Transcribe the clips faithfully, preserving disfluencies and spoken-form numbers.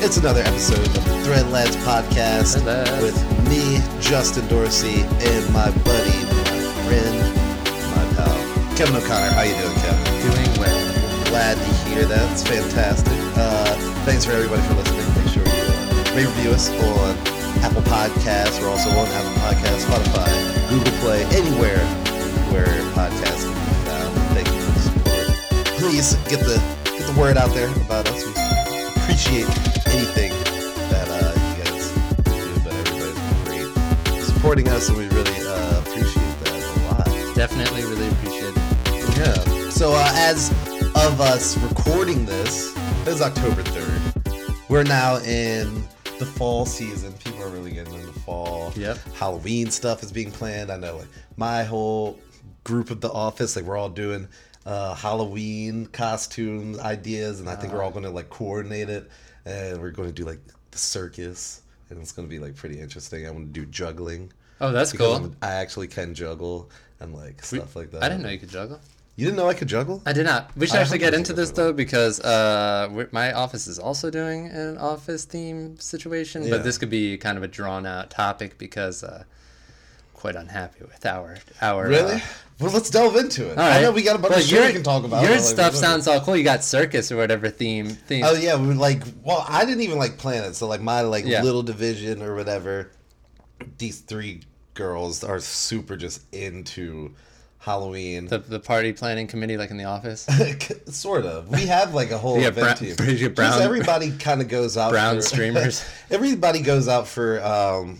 It's another episode of the Thread Lads podcast Hello. with me, Justin Dorsey, and my buddy, my friend, my pal, Kevin O'Connor. How you doing, Kevin? Doing well. Glad to hear that. It's fantastic. Uh, thanks for everybody for listening. Make sure you uh, rate review us on Apple Podcasts. We're also on Apple Podcasts, Spotify, Google Play, anywhere where podcasts can be found. Thank you for the support. Please get the get the word out there about us. We appreciate anything that uh, you guys do, but everybody's great supporting us, and we really uh, appreciate that a lot. Definitely really appreciate it. Yeah. So uh, as of us recording this, it is October third. We're now in the fall season. People are really getting into fall. Yep. Halloween stuff is being planned. I know, like my whole group of the office, like we're all doing uh, Halloween costume ideas, and I think we're all going to like coordinate it, and we're going to do like the circus, and it's going to be like pretty interesting. I want to do juggling. Oh, that's because cool. I'm- I actually can juggle and like stuff like that. I didn't know you could juggle. You didn't know I could juggle? I did not. We should I actually hope get I into did this juggle. though, because uh, we're- my office is also doing an office theme situation, Yeah. but this could be kind of a drawn out topic because uh, quite unhappy with our our. Really? Uh, Well, let's delve into it. all I right. know we got a bunch Well, of shit your- we can talk about. Your Like, stuff whatever. sounds all cool. You got circus or whatever theme. theme. Oh yeah, we like. Well, I didn't even like plan it. So like my like Yeah. little division or whatever. These three girls are super just into Halloween. The the party planning committee, like in the office. Sort of. We have like a whole Yeah, event brown- team. you Just brown- everybody kind of goes out. brown for, streamers. Everybody goes out for um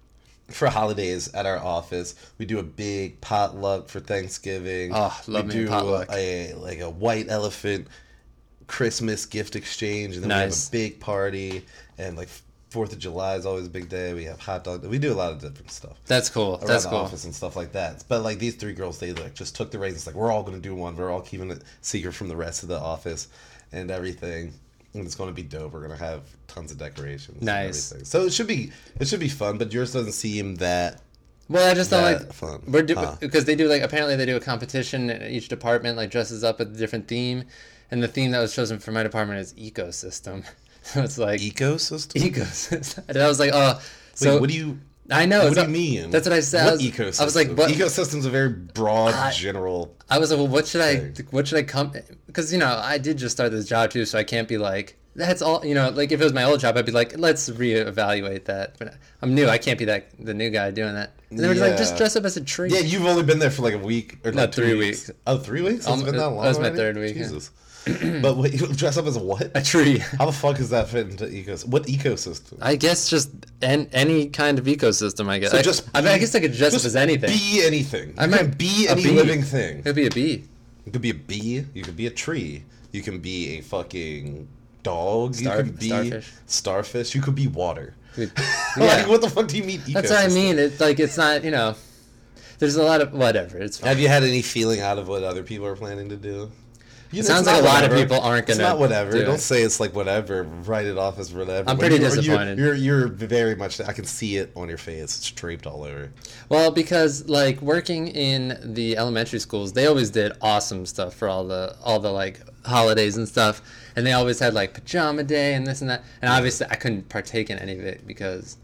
for holidays at our office. We do a big potluck for Thanksgiving. Oh, love we me a do potluck. a like a white elephant Christmas gift exchange, and then Nice. we have a big party, and like Fourth of July is always a big day. We have hot dog. We do a lot of different stuff That's cool. around That's the cool. office and stuff like that. But like these three girls, they like just took the reins. It's like we're all going to do one. We're all keeping it secret from the rest of the office and everything. And it's going to be dope. We're going to have tons of decorations. Nice. And everything. So it should be it should be fun. But yours doesn't seem that. Well, I just don't that like fun. we're do, Huh. because they do like apparently they do a competition and each department like dresses up with a different theme, and the theme that was chosen for my department is ecosystem. So it's like Ecosystem. ecosystem, and I was like, oh, so Wait, what do you? I know. What it's do not- you mean? That's what I said. I What was, ecosystem? I was like, what? Ecosystem's a very broad, I- general. I was like, well, what should I? thing. What should I come? Because you know, I did just start this job too, so I can't be like. That's all, you know, like if it was my old job, I'd be like, let's reevaluate that. But I'm new. I can't be that the new guy doing that. And they were just like, Yeah. just dress up as a tree. Yeah, you've only been there for like a week or No, like two three weeks. weeks. Oh, three weeks? It's Um, been that that long. was my already? third week, yeah. Jesus. But wait, you dress up as a what? A tree. How the fuck does that fit into ecosystem? What ecosystem? I guess just an, any kind of ecosystem, I guess. So I, just I, mean, I be- guess I could dress up just as anything. Be anything. I You might can be a any bee. living thing. It could be a bee. You could be a bee. You could be a tree. You can be a fucking dog. Star- you can be starfish. starfish. You could be water. Could- Like, yeah. what the fuck do you mean ecosystem? That's what I mean. It's like, it's not, you know, there's a lot of, whatever. It's fine. Have you had any feeling out of what other people are planning to do? You It know, sounds it's like not a lot of whatever. people aren't It's gonna not whatever. do Don't it. say it's like whatever. Write it off as whatever. I'm But pretty you're- you're- disappointed. You're, you're very much. I can see it on your face. It's draped all over. Well, because like working in the elementary schools, they always did awesome stuff for all the all the like holidays and stuff, and they always had like pajama day and this and that. And obviously, I couldn't partake in any of it because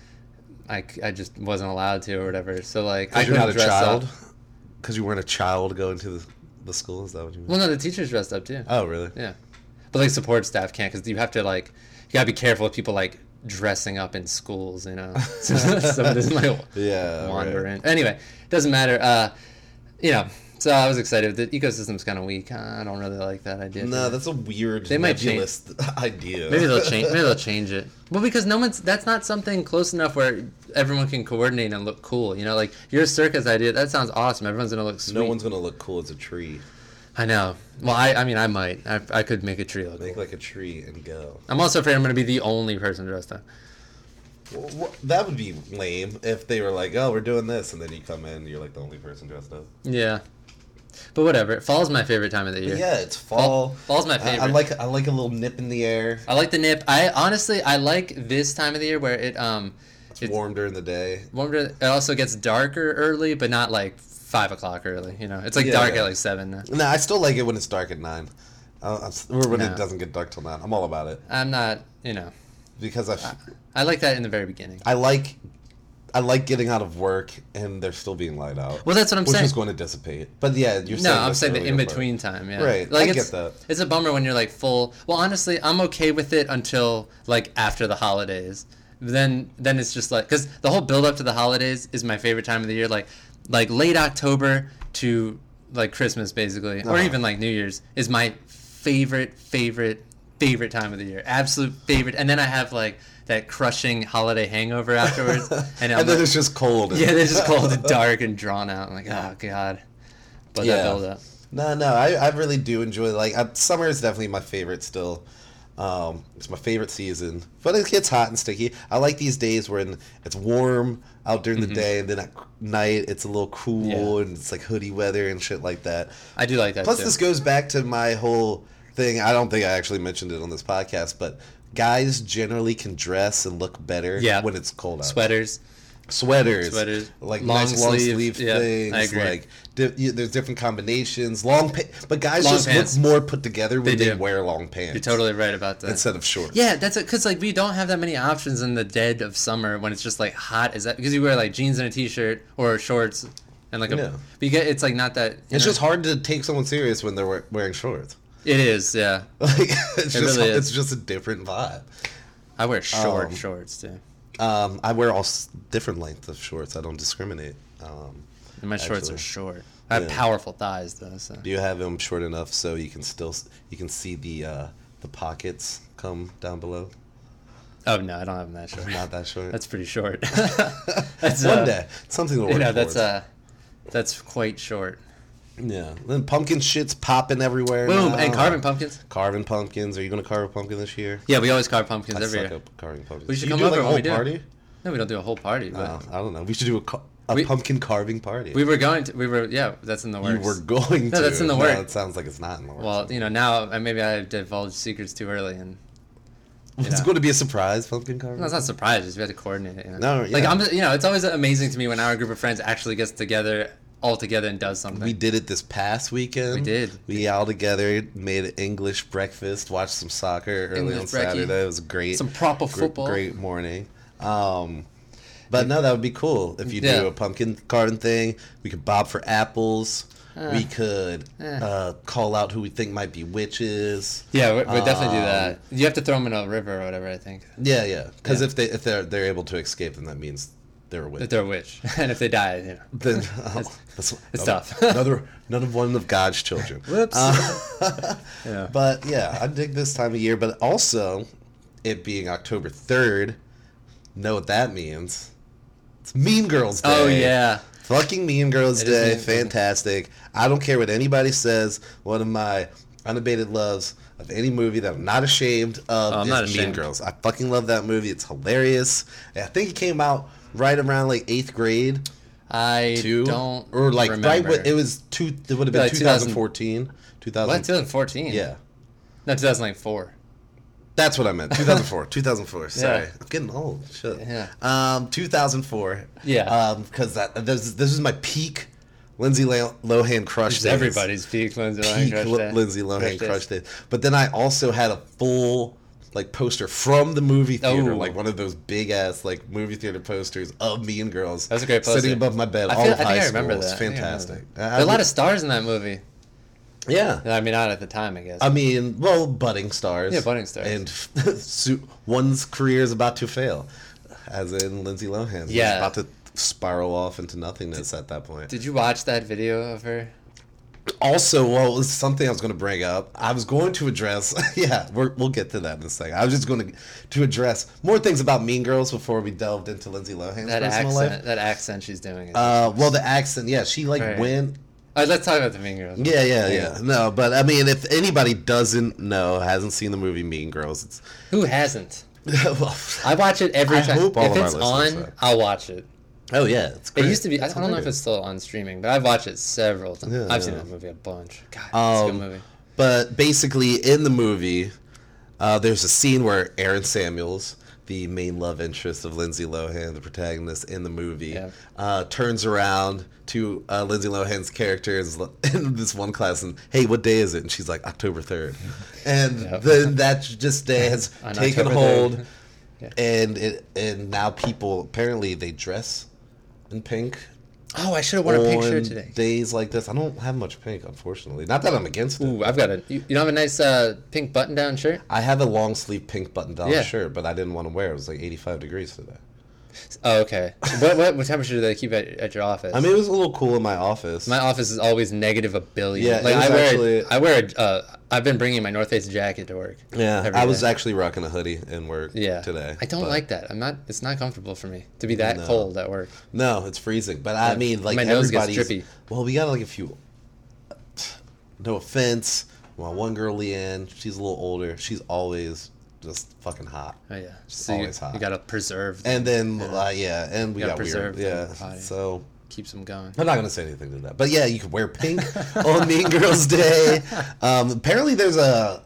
I, c- I just wasn't allowed to or whatever. So like, I Because you're couldn't not a dress child. up. Because you weren't a child going to the, the school. Is that what you mean? Well, no, the teachers dressed up too. Oh, really? Yeah, but like support staff can't because you have to like you gotta be careful with people like dressing up in schools, you know. So some of this might Yeah. wander right. in. Anyway, doesn't matter. Uh, you know, so I was excited. The ecosystem's kind of weak. I don't really like that idea. No, that's a weird They might change- nebulous idea. Maybe they'll change. Maybe they'll change it. Well, because no one's. That's not something close enough where everyone can coordinate and look cool. You know, like your circus idea. That sounds awesome. Everyone's gonna look sweet. No one's gonna look cool as a tree. I know. Well, I. I mean, I might. I. I could make a tree look Make cool. like a tree and go. I'm also afraid I'm gonna be the only person dressed up. Well, wha- that would be lame if they were like, "Oh, we're doing this," and then you come in, and you're like the only person dressed up. Yeah. But whatever. Fall's my favorite time of the year. Yeah, it's fall. Fall's my I, favorite. I like I like a little nip in the air. I like the nip. I honestly I like this time of the year where it um It's, it's warm during the day. warmer. It also gets darker early, but not like five o'clock early. You know, it's like Yeah. dark at like seven. Now. No, I still like it when it's dark at nine. Uh, I'm s- or when No. it doesn't get dark till nine. I'm all about it. I'm not. You know, because I, f- I like that in the very beginning. I like I like getting out of work and there still being light out. Well, that's what I'm which saying. Which is going to dissipate. But yeah, you're saying no, I'm this saying the earlier in part. between time. Yeah, Right. Like I it's, get that. It's a bummer when you're like full. Well, honestly, I'm okay with it until like after the holidays. Then then it's just like because the whole build up to the holidays is my favorite time of the year. Like like late October to like Christmas basically, or Uh-huh. even like New Year's is my favorite favorite favorite time of the year. Absolute favorite. And then I have like that crushing holiday hangover afterwards. And, And I'm then like, it's just cold. yeah, it's just cold and dark and drawn out. I'm like, oh god. But Yeah. that build up. No, no, I, I really do enjoy like I, summer is definitely my favorite still. Um, it's my favorite season, but it gets hot and sticky. I like these days when it's warm out during the day, and then at night it's a little cool Yeah. and it's like hoodie weather and shit like that. I do like that Plus, too. this goes back to my whole thing. I don't think I actually mentioned it on this podcast, but guys generally can dress and look better Yeah. when it's cold out. Sweaters. Sweaters, Sweaters. like Long nice long sleeve, sleeve yeah, things. I agree. Like di- you, there's different combinations. Long, pa- but guys Long just pants. look more put together when They they, do. wear long pants. You're totally right about that. instead of shorts. Yeah, that's it. Cause like we don't have that many options in the dead of summer when it's just like hot. Is that because you wear like jeans and a t-shirt or shorts and like a? Yeah. But you get it's like not that. you It's know, just hard to take someone serious when they're wear- wearing shorts. It is. Yeah. Like it's It just really is. it's just a different vibe. I wear short Um, shorts too. Um, I wear all s- different lengths of shorts. I don't discriminate. Um, And my shorts actually. are short. I have Yeah. powerful thighs though. So. do you have them short enough so you can still s- you can see the uh, the pockets come down below? Oh no, I don't have them that short. Not that short. That's pretty short. that's One uh, day, something to work You know, that's towards. uh, that's quite short. Yeah. Then pumpkin shit's popping everywhere. Boom! now. And carving pumpkins. Carving pumpkins. Are you gonna carve a pumpkin this year? Yeah, we always carve pumpkins I every suck year. at carving pumpkins. We should you come do over like a when whole we do. party? No, we don't do a whole party, but Oh, I don't know. We should do a, ca- a We- pumpkin carving party. we were going to. We were yeah. That's in the you works. were going to. No, that's in the No, works. it sounds like it's not in the works. Well, you know, now uh, maybe I divulged secrets too early, and you it's know. going to be a surprise pumpkin carving. no, it's not surprises. We had to coordinate it. You know? No, like yeah. I'm, you know, it's always amazing to me when our group of friends actually gets together, all together, and does something. We did it this past weekend. We did. We all together made an English breakfast, watched some soccer early English on brekkie. Saturday. It was great. Some proper Gr- football. Great morning. Um, but no, that would be cool if you Yeah. do a pumpkin carving thing. We could bob for apples. Uh, we could eh. uh, call out who we think might be witches. Yeah, we we definitely do Um, that. You have to throw them in a river or whatever. I think Yeah, yeah. Because Yeah. if they if they're they're able to escape, then that means they're a witch. if they're a witch, and if they die, you know. Then oh, that's, it's another, tough. another none of one of God's children. Whoops. Uh, Yeah. But yeah, I dig this time of year. But also, it being October third, know what that means? It's Mean Girls Day. Oh yeah. Fucking Mean Girls It is Day. Mean Girls Day. Fantastic. I don't care what anybody says. One of my unabated loves of any movie that I'm not ashamed of Oh, I'm is not Mean ashamed. Girls. I fucking love that movie. It's hilarious. I think it came out right around like eighth grade. I Too. don't or like remember. right when it was two. It would have been Like two thousand twenty fourteen. two thousand. What? twenty fourteen? Yeah. No, two thousand four. That's what I meant. two thousand four. two thousand four. Sorry, Yeah. I'm getting old. Shit. Yeah. Um, two thousand four. Yeah. Um, because that this this is my peak Lindsay Lo- Lohan crush It's days. everybody's peak Lindsay Lohan peak crush L- day. Lindsay Lohan Crush days. crush days. But then I also had a full like poster from the movie theater, Oh. like one of those big ass like movie theater posters of Mean Girls. That was a great poster. Sitting above my bed. I, all feel, of I think high I remember school. that. It's I think I remember fantastic. that. I- There are a lot of stars in that movie. Yeah. I mean, not at the time, I guess. I mean, well, budding stars. Yeah, budding stars. And su- one's career is about to fail, as in Lindsay Lohan. She's Yeah. about to spiral off into nothingness at that point. Did you watch that video of her? Also, well, it was something I was going to bring up. I was going to address. Yeah, we're, we'll get to that in a second. I was just going to to address more things about Mean Girls before we delved into Lindsay Lohan's That personal accent, life. that accent she's doing. Is Uh, well, the accent. Yeah, she like Right. went. All right, let's talk about the Mean Girls. Yeah, yeah, yeah. No, but I mean, if anybody doesn't know, hasn't seen the movie Mean Girls, it's Who hasn't? well, I watch it every I time. hope all if of our it's listeners on, have. I'll watch it. oh yeah, it's It great. used to be. I It's don't know if hilarious. it's still on streaming, but I've watched it several times. Yeah, I've seen yeah. that movie a bunch. God, it's Um, a good movie. But basically, in the movie, uh, there's a scene where Aaron Samuels, the main love interest of Lindsay Lohan, the protagonist in the movie, Yeah. uh, turns around to uh, Lindsay Lohan's character is in this one class and, hey, what day is it? And she's like, October third. And Yep. then that just day has On taken October hold. third. Yeah. And it and now people apparently they dress in pink. Oh, I should have worn a pink on shirt today. Days like this, I don't have much pink, unfortunately. Not that I'm against it. Ooh, I've got a. You, you don't have a nice uh, pink button-down shirt? I have a long sleeve pink button down Yeah. shirt, but I didn't want to wear it. It was like eighty-five degrees today. Oh, okay. what, what what temperature do they keep at, at your office? I mean, it was a little cool in my office. My office is always negative a billion. Yeah, it like was I wear, actually- I wear. A, uh, I've been bringing my North Face jacket to work. yeah, every I was day. actually rocking a hoodie in work Yeah. today. I don't but- like that. I'm not. It's not comfortable for me to be that No. cold at work. No, it's freezing. But I Yeah. mean, like, My nose gets everybody's... drippy. Well, we got like a few... No offense. Well, one girl, Leanne, she's a little older. She's always just fucking hot. Oh yeah. She's So you, always hot. you gotta preserve. And then, Yeah. uh, yeah, and we You got gotta weird. preserve Yeah, the body. so... keeps them going. I'm not going to say anything to that. But yeah, you could wear pink on Mean Girls Day. Um, apparently there's a,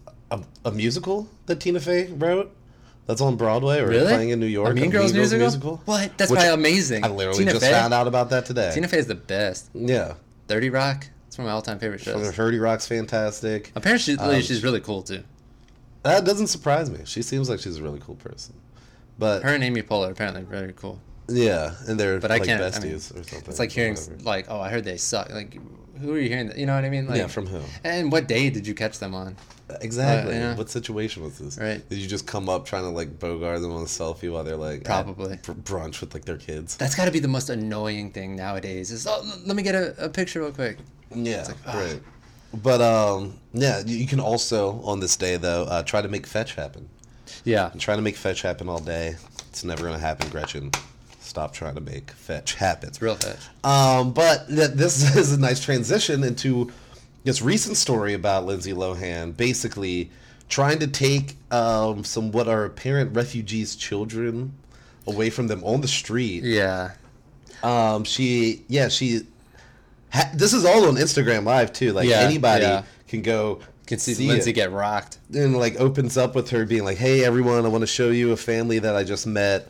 a a musical that Tina Fey wrote that's on Broadway or Really? playing in New York. A Mean Girls musical? What? That's Which probably amazing. I literally Tina just Fey? found out about that today. Tina Fey is the best. Yeah. thirty Rock. It's one of my all-time favorite From shows. Thirty Rock's fantastic. Apparently, Um, she's really cool too. That doesn't surprise me. She seems like she's a really cool person. But Her and Amy Poehler apparently very cool. yeah, and they're But I like can't. besties I mean, or something. it's like hearing whatever. like, oh, I heard they suck. Like, who are you hearing that? You know what I mean? Like, Yeah, from who? And what day did you catch them on? Exactly. Uh, yeah. What situation was this? Right. Did you just come up trying to like bogart them on a selfie while they're like at Probably. br- brunch with like their kids? That's got to be the most annoying thing nowadays. Is oh, let me get a, a picture real quick. Yeah, like, ah. right. But um, yeah, you you can also on this day though uh, try to make fetch happen. Yeah. I'm trying to make fetch happen all day. It's never gonna happen, Gretchen. Stop trying to make fetch happen. It's real fetch. Um, but th- this is a nice transition into this recent story about Lindsay Lohan basically trying to take um, some what are apparent refugees' children away from them on the street. Yeah. Um, she, yeah, she. Ha- this is all on Instagram Live too. Like Yeah, anybody yeah. can go. You can see, see Lindsay it. get rocked. And like opens up with her being like, "Hey everyone, I want to show you a family that I just met,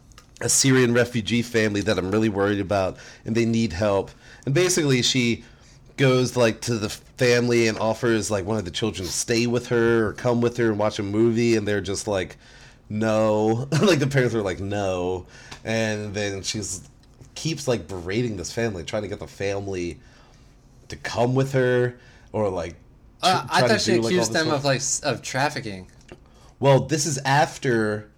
a Syrian refugee family that I'm really worried about, and they need help." And basically, she goes like to the family and offers like one of the children to stay with her or come with her and watch a movie, and they're just like, "No," like the parents are like, "No," and then she's keeps like berating this family, trying to get the family to come with her or like. Uh, tr- I try to thought she do, like, all accused this them stuff. of like s- of trafficking. Well, this is after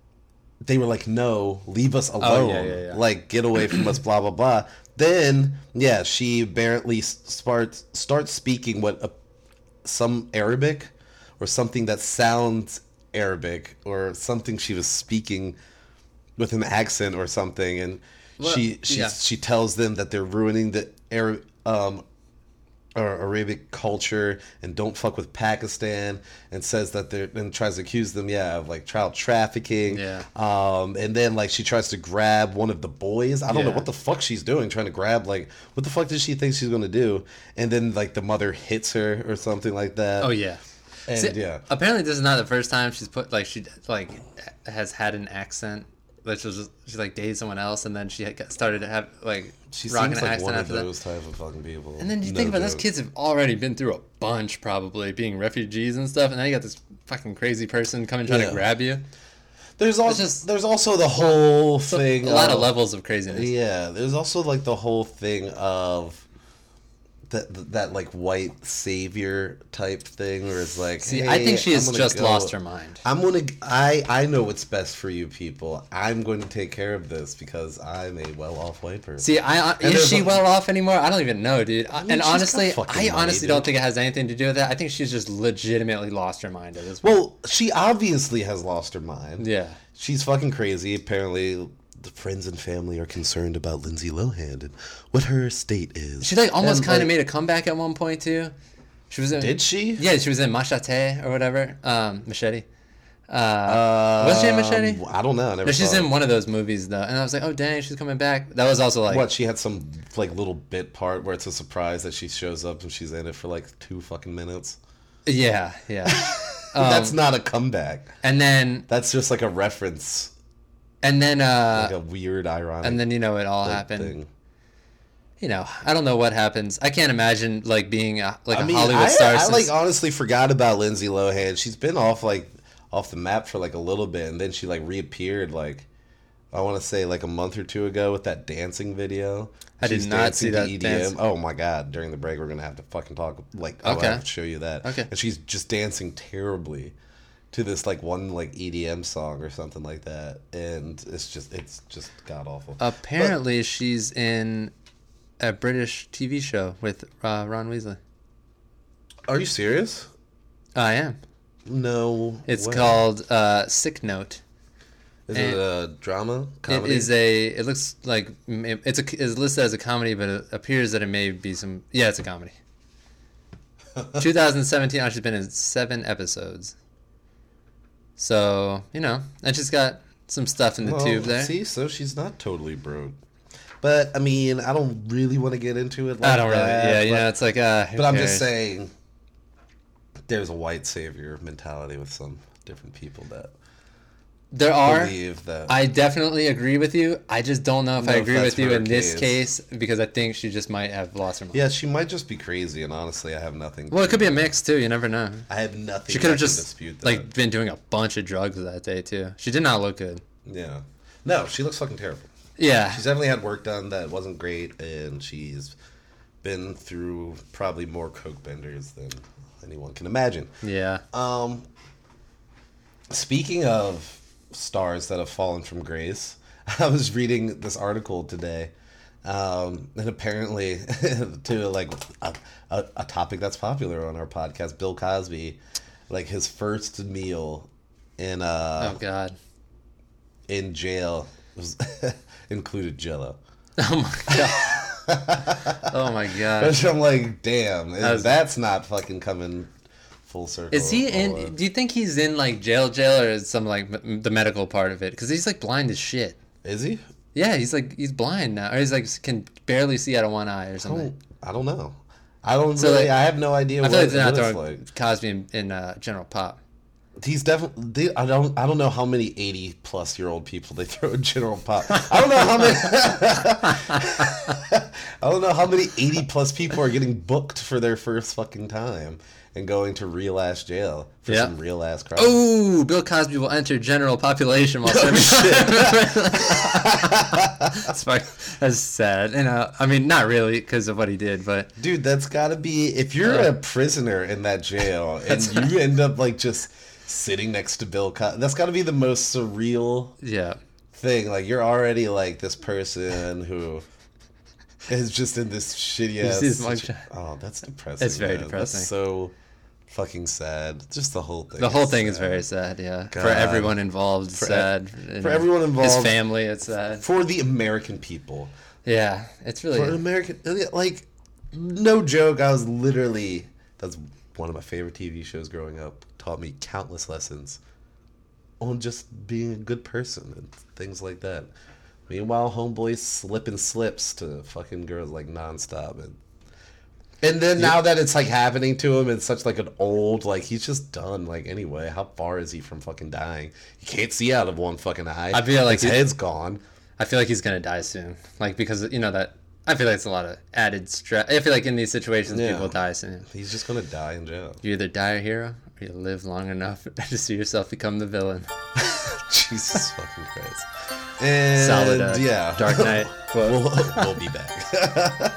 they were like, "No, leave us alone. Oh, yeah, yeah, yeah. Like, get away from us." Blah blah blah. Then, yeah, she apparently starts starts speaking what a, some Arabic or something that sounds Arabic or something she was speaking with an accent or something, and Well, she she yeah. she tells them that they're ruining the Arab um or Arabic culture and don't fuck with Pakistan, and says that they're and tries to accuse them, yeah, of like child trafficking. Yeah. Um, and then like she tries to grab one of the boys. I don't know Yeah. what the fuck she's doing, trying to grab like what the fuck does she think she's gonna do? And then like the mother hits her or something like that. Oh yeah. And See, yeah. Apparently, this is not the first time she's put like she like has had an accent. Like she was she like dated someone else, and then she had got- started to have like She rocking seems an like accent one of after that. those type of fucking people. And then you No think about it, those joke. kids have already been through a bunch, probably being refugees and stuff, and now you got this fucking crazy person coming trying Yeah. to grab you. There's also just- there's also the whole So, thing. a lot of of- levels of craziness. Yeah, there's also like the whole thing of that that like white savior type thing, where it's like, See, hey, I think she I'm has gonna just go- lost her mind. I'm gonna. I I know what's best for you people. I'm going to take care of this because I'm a well-off white person. See, I And is there's she a- well off anymore? I don't even know, dude. I mean, and she's got honestly, fucking I money, honestly dude. don't think it has anything to do with that. I think she's just legitimately lost her mind at this point. Well, she obviously has lost her mind. Yeah. She's fucking crazy. Apparently, the friends and family are concerned about Lindsay Lohan and what her state is. She like almost And, kind of like, made a comeback at one point too. She was in. Did she? Yeah, she was in Machete or whatever. Um, Machete. Uh, was she in Machete? Um, I don't know. I never No, she's saw in it. one of those movies though, and I was like, oh dang, she's coming back. That was also like, What, she had some like little bit part where it's a surprise that she shows up and she's in it for like two fucking minutes. yeah, yeah. Um, That's not a comeback. and then That's just like a reference, and then uh, like a weird ironic. and then you know it all like, happened. thing. You know, I don't know what happens. I can't imagine like being a, like I a mean, Hollywood I, star. I since, like honestly forgot about Lindsay Lohan. She's been off like off the map for like a little bit, and then she like reappeared like I want to say like a month or two ago with that dancing video. I did She's not see that dancing to E D M. dance. Oh my god! During the break, we're gonna have to fucking talk. Like, I'll Okay. have to show you that. Okay. And she's just dancing terribly to this like one like E D M song or something like that, and it's just it's just god awful. Apparently, she's in a British T V show with uh, Ron Weasley. Are you serious? I am. No. It's way. called uh, Sick Note. Is and it a drama? Comedy? It is a. It looks like it's a. It's listed as a comedy, but it appears that it may be some. Yeah, it's a comedy. twenty seventeen. Oh, she's been in seven episodes. So you know, and she's got some stuff in the Well, tube there. See, so she's not totally broke. But I mean, I don't really want to get into it. Like I don't really. that, Yeah, but, you know, it's like. Uh, who but I'm cares? just saying, there's a white savior mentality with some different people that There are. believe that. I definitely agree with you. I just don't know if No, I if agree that's with you her in this case. case because I think she just might have lost her mind. Yeah, she might just be crazy, and honestly, I have nothing. Well, it could be a mix too. You never know. I have nothing. She could have that can just dispute that. like been doing a bunch of drugs that day too. She did not look good. Yeah. No, she looks fucking terrible. Yeah. She's definitely had work done that wasn't great, and she's been through probably more coke benders than anyone can imagine. Yeah. Um, speaking of stars that have fallen from grace, I was reading this article today, um, and apparently to like a, a, a topic that's popular on our podcast, Bill Cosby, like his first meal in uh Oh God. in jail was included Jello. Oh my God. Oh my God. Which I'm like, damn, was- that's not fucking coming full circle. Is he all in? the- Do you think he's in like jail, jail, or is some like m- the medical part of it? Because he's like blind as shit. Is he? Yeah, he's like he's blind now, or he's like can barely see out of one eye or I something. don't, I don't know. I don't So, really. like, I have no idea I what, feel like they're not what it's throwing like. Cosby in, in uh, General Pop. He's definitely. I don't. I don't know how many eighty plus year old people they throw in General Pop. I don't know how many. I don't know how many eighty plus people are getting booked for their first fucking time and going to real ass jail for Yeah. some real ass crime. Oh, Bill Cosby will enter general population while serving. That's, fuck- that's sad. You know, I mean, not really because of what he did, but Dude, that's gotta be if you're Uh, a prisoner in that jail and you end up like just sitting next to Bill Cosby. That's gotta be the most surreal yeah. thing. Like you're already like this person who is just in this shitty ass. see his situ- mugshot? Oh, that's depressing. It's very man. depressing. That's so fucking sad. Just the whole thing. The whole thing is sad. very sad, yeah. For God. everyone involved, it's For e- sad. And for everyone His involved. family, it's sad. For the American people. Yeah, it's really... For an American, like, no joke. I was literally that's one of my favorite T V shows growing up. Taught me countless lessons on just being a good person and things like that. Meanwhile, homeboys slipping slips to fucking girls like nonstop, and and then now that it's like happening to him, it's such like an old like he's just done. Like anyway, how far is he from fucking dying? He can't see out of one fucking eye. I feel like his he- head's gone. I feel like he's gonna die soon. Like, because, you know, that... I feel like it's a lot of added stress. I feel like in these situations, Yeah. people die soon. He's just gonna die in jail. You either die a hero, or you live long enough to see yourself become the villain. Jesus fucking Christ. And Solid, uh, yeah. Dark Knight quote. we'll, we'll be back.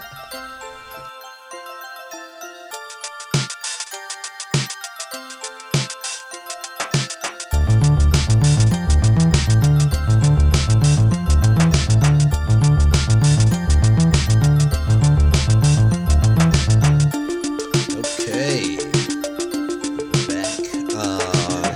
Okay. Back. Uh,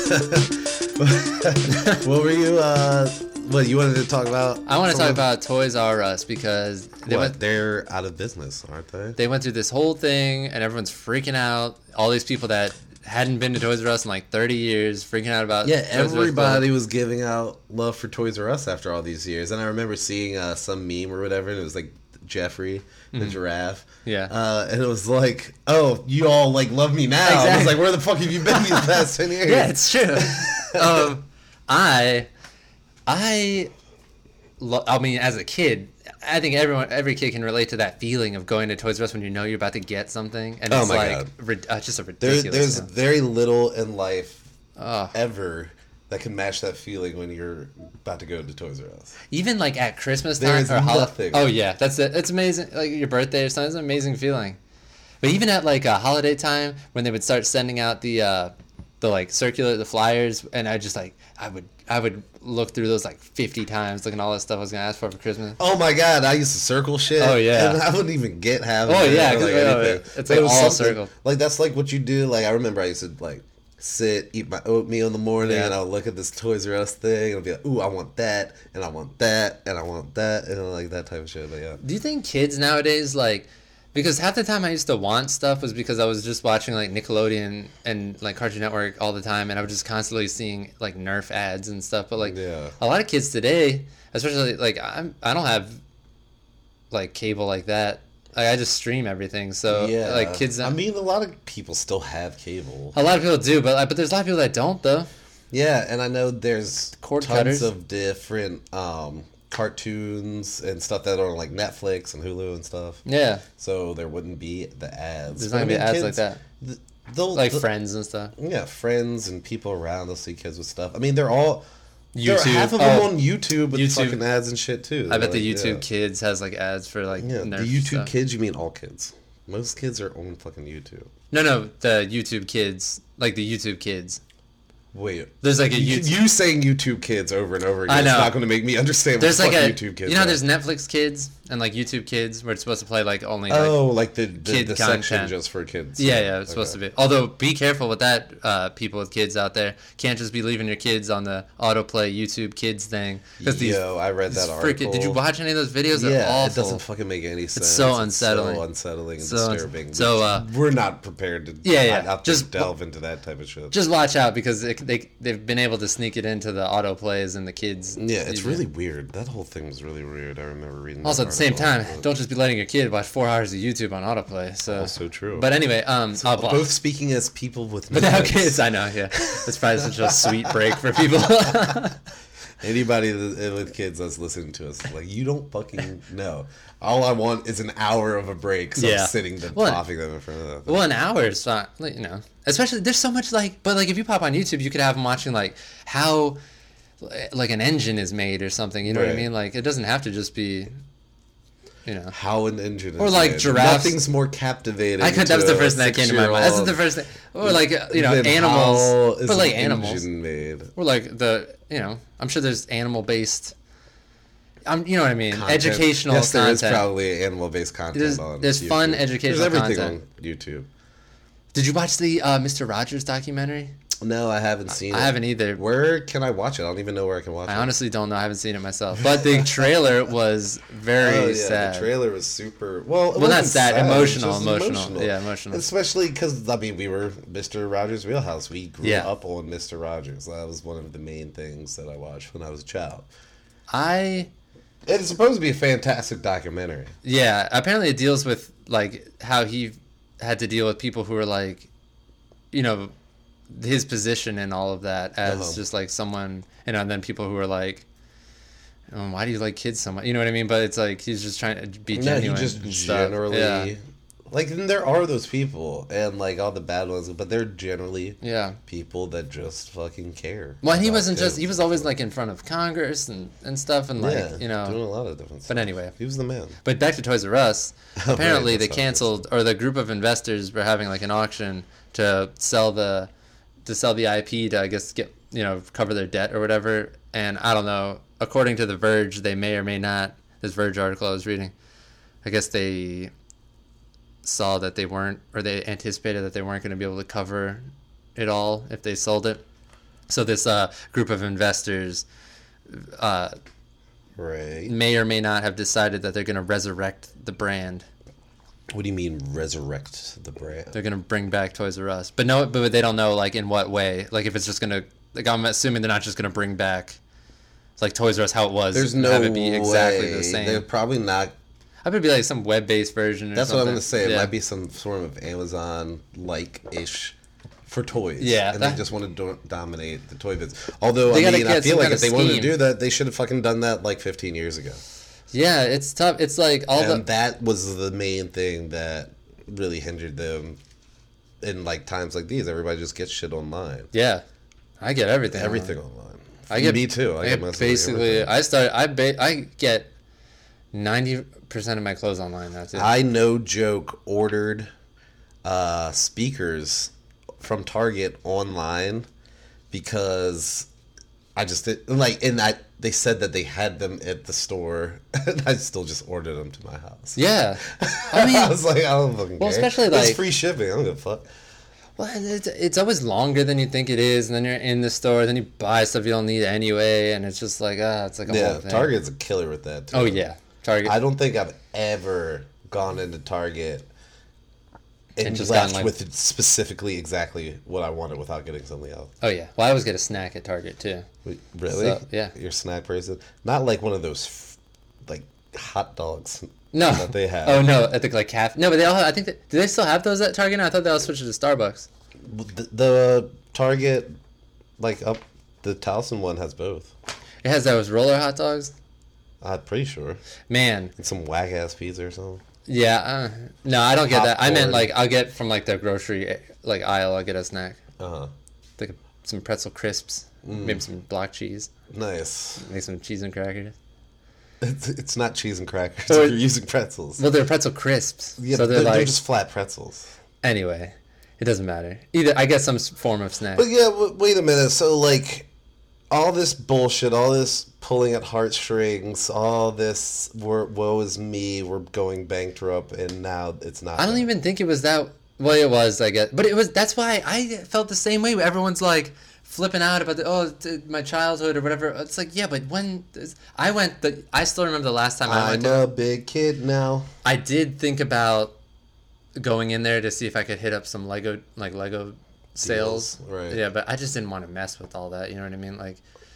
what were you, uh, what, you wanted to talk about? I want to some talk of- about Toys R Us because they What, went they're out of business, aren't they? they went through this whole thing and everyone's freaking out. All these people that hadn't been to Toys R Us in like thirty years freaking out about Yeah, Toys R Us everybody going- was giving out love for Toys R Us after all these years. And I remember seeing uh, some meme or whatever, and it was like Jeffrey, the giraffe. Yeah. Uh, and it was like, oh, you all like love me now. I was Exactly. like, where the fuck have you been these past ten years? Yeah, it's true. um, I, I, lo- I mean, as a kid, I think everyone, every kid can relate to that feeling of going to Toys R Us when you know you're about to get something, and Oh it's my like God. rid- uh, just a There, ridiculous. there's feeling. very little in life Oh. ever that can match that feeling when you're about to go to Toys R Us. Even like at Christmas There time is or holiday. nothing. Oh yeah, that's it. It's amazing. Like your birthday or something, it's an amazing feeling. But even at like a holiday time when they would start sending out the uh, the like circular the flyers, and I just like I would I would look through those like fifty times, looking at all that stuff I was gonna ask for for Christmas. Oh my god, I used to circle shit. Oh, yeah. And I wouldn't even get half of Oh, it yeah, or, 'cause, like, oh, anything. it's, But like, it was all something- circled. Like that's like what you do. Like I remember I used to like sit, eat my oatmeal in the morning, Yeah. and I'll look at this Toys R Us thing and I'll be like, ooh, I want that, and I want that, and I want that, and like that type of shit. But yeah. Do you think kids nowadays like? Because half the time I used to want stuff was because I was just watching like Nickelodeon and like Cartoon Network all the time, and I was just constantly seeing like Nerf ads and stuff. But like Yeah. a lot of kids today, especially like I'm, I don't have like cable like that. Like, I just stream everything, so yeah. like kids. I mean, a lot of people still have cable. a lot of people do, but like, but there's a lot of people that don't though. Yeah, and I know there's Cord tons cutters. of different um, cartoons and stuff that are on like Netflix and Hulu and stuff. Yeah, So there wouldn't be the ads. there's But not I gonna be mean, ads like kids, that, th- They'll, like they'll- Friends and stuff. Yeah, friends and people around. They'll see kids with stuff. I mean, they're all There are YouTube. half of them Oh, on YouTube with YouTube. fucking ads and shit too. I bet the Like, YouTube yeah. Kids has like ads for like Yeah, Nerf the YouTube stuff. kids. You mean all kids? Most kids are on fucking YouTube. No, no, the YouTube Kids, like the YouTube Kids. Wait, There's like a you, YouTube. you saying YouTube kids over and over again I know. is not going to make me understand. There's what like the a fuck YouTube kids. you know how are. there's Netflix Kids and like YouTube Kids where it's supposed to play like only like oh, like the the, kid the section content. just for kids. yeah yeah it's supposed to be. Although be careful with that, uh, people with kids out there can't just be leaving your kids on the autoplay YouTube Kids thing because these Yo, I read that these article. freaking. Did you watch any of those videos? They're Yeah, awful. it doesn't fucking make any sense. so unsettling. So unsettling and So uns- disturbing. so, which uh, we're not prepared to. Yeah, yeah, Not, not just- just delve into that type of shit. Just watch out because it, they they've been able to sneak it into the autoplays and the kids. yeah, it's really weird. That whole thing was really weird. I remember reading. Also, that at the same time, article. don't just be letting your kid watch four hours of YouTube on autoplay. So, Also true. But anyway, um, oh, well, both speaking as people with but now kids. kids, I know, yeah, it's probably such a sweet break for people. Anybody that, with kids that's listening to us, like, you don't fucking know. All I want is an hour of a break, so Yeah. I'm sitting there Well, popping them in front of them. Well, an hour is not, like, you know, especially there's so much like, but like if you pop on YouTube, you could have them watching like how, like an engine is made or something. You know what I Right. mean? Like it doesn't have to just be, you know. How an engine is Or, like, made. giraffes. Nothing's more captivating. I could. That was to the a first thing that came to my mind. That's the six-year-old first thing. Or like uh, you know than how animals, is but like an animals. engine made. Or like the you know I'm sure there's animal based. I'm you know what I mean. Content. Educational yes, there content. is probably animal-based content There's- on there's YouTube. fun educational There's everything content. on YouTube. Did you watch the uh, Mister Rogers documentary? No, I haven't seen it. I haven't either. Where can I watch it? I don't even know where I can watch I it. honestly don't know. I haven't seen it myself. But the trailer was very Oh, yeah, sad. the trailer was super. Well, it Well, not wasn't sad, it was emotional, just emotional. Yeah, emotional. Especially because I mean, we were Mister Rogers' wheelhouse. We grew Yeah. up on Mister Rogers. That was one of the main things that I watched when I was a child. I It's supposed to be a fantastic documentary. yeah. Apparently, it deals with like how he had to deal with people who were like, you know, his position and all of that as Uh-huh. just like someone, you know, and then people who are like, oh, why do you like kids so much? You know what I mean? But it's like he's just trying to be No, genuine. he just and stuff. generally Yeah. like. And there are those people, and like all the bad ones, but they're generally Yeah. people that just fucking care. Well, and he about wasn't just. He kids. was always like in front of Congress and and stuff, and like yeah, you know. doing a lot of different. But stuff. anyway. he was the man. But back to Toys R Us. Right, Apparently, they that's how it is. canceled, or the group of investors were having like an auction to sell the, to sell the I P to I guess get you know cover their debt or whatever. And I don't know. According to The Verge, they may or may not. This Verge article I was reading, I guess they saw that they weren't, or they anticipated that they weren't going to be able to cover it all if they sold it. So this uh, group of investors. Uh, Right. may or may not have decided that they're going to resurrect the brand. What do you mean resurrect the brand? They're going to bring back Toys R Us. But no, but they don't know like in what way. Like if it's just going to like I'm assuming they're not just going to bring back like Toys R Us how it was. There's and no have it be exactly way. the same. They're probably not. I would be like some web-based version or That's something. what I'm gonna say. It Yeah. might be some sort of Amazon like ish for toys. Yeah, and that- they just want to do- dominate the toy biz. Although They I gotta mean, I get feel some like kind if they of wanted to scheme. do that, they should have fucking done that like fifteen years ago. Yeah, it's tough. It's like all and the that was the main thing that really hindered them in like times like these. Everybody just gets shit online. Yeah. I get everything. Everything online. online. I get me too. I, I get, get most basically. everything. I start. I ba- I get ninety percent of my clothes online now too. I no joke ordered uh, speakers from Target online because I just did like and I they said that they had them at the store and I still just ordered them to my house. Yeah, I mean, I was like, I don't fucking well, care. especially, it's like- free shipping. I don't give a fuck. well, it's, it's always longer than you think it is, and then you're in the store, then you buy stuff you don't need anyway, and it's just like ah, it's like a Yeah, whole thing. Target's a killer with that too. Oh yeah, Target. I don't think I've ever gone into Target and, And just left gotten, like- with specifically exactly what I wanted without getting something else. oh yeah. Well, I always get a snack at Target too. Wait, really? So, yeah. You're a snack person? Not like one of those, f- like, hot dogs No. that they have. Oh no, at the like cafe. No, but they all. Have, I think. That, do they still have those at Target now? I thought they all switched to Starbucks. The, the Target, like, up, the Towson one has both. It has those roller hot dogs. I'm pretty sure. Man, Like some whack-ass pizza or something. yeah. Uh, no, I don't get that. I meant Popcorn. like I'll get from like the grocery like aisle. I'll get a snack, Uh-huh. like some pretzel crisps, Mm. maybe some block cheese, Nice. maybe some cheese and crackers. It's, it's not cheese and crackers So if it- you're using pretzels. Well, they're pretzel crisps, Yeah, so they're, they're they're like just flat pretzels. anyway. It doesn't matter. Either I get some s- form of snack. But yeah, w- wait a minute. So, like, all this bullshit, all this pulling at heartstrings, all this, we're, woe is me, we're going bankrupt, and now it's not. I don't that. even think it was that. Well, it was, I guess, but it was. That's why I felt the same way. Everyone's like flipping out about the oh t- my childhood or whatever. It's like yeah, but when I went, the I still remember the last time I I'm went. To, a big kid now. I did think about going in there to see if I could hit up some Lego like Lego sales. Deals, right. Yeah, but I just didn't want to mess with all that. You know what I mean? Like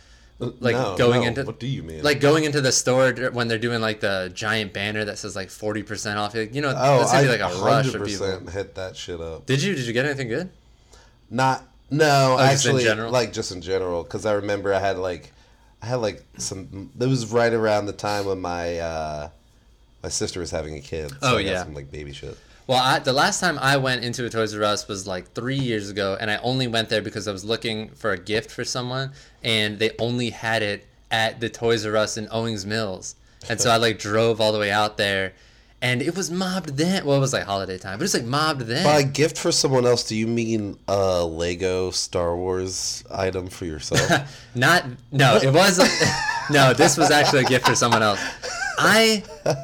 like No, going no. into What do you mean? like going into the store dur- when they're doing like the giant banner that says like forty percent off. Like, you know, oh, that's gonna I be like a rush of one hundred percent people. hit that shit up. Did you? Did you get anything good? Not no, Oh, just in actually, general? like just in general, because I remember I had like, I had like some. It was right around the time when my uh, my sister was having a kid. So Oh, I got yeah. some like baby shit. Well, I, the last time I went into a Toys R Us was like three years ago, and I only went there because I was looking for a gift for someone, and they only had it at the Toys R Us in Owings Mills. And so I like drove all the way out there, and it was mobbed then. Well, it was like holiday time, but it was like mobbed then. By gift for someone else, do you mean a Lego Star Wars item for yourself? Not, no, it was, no, this was actually a gift for someone else. I,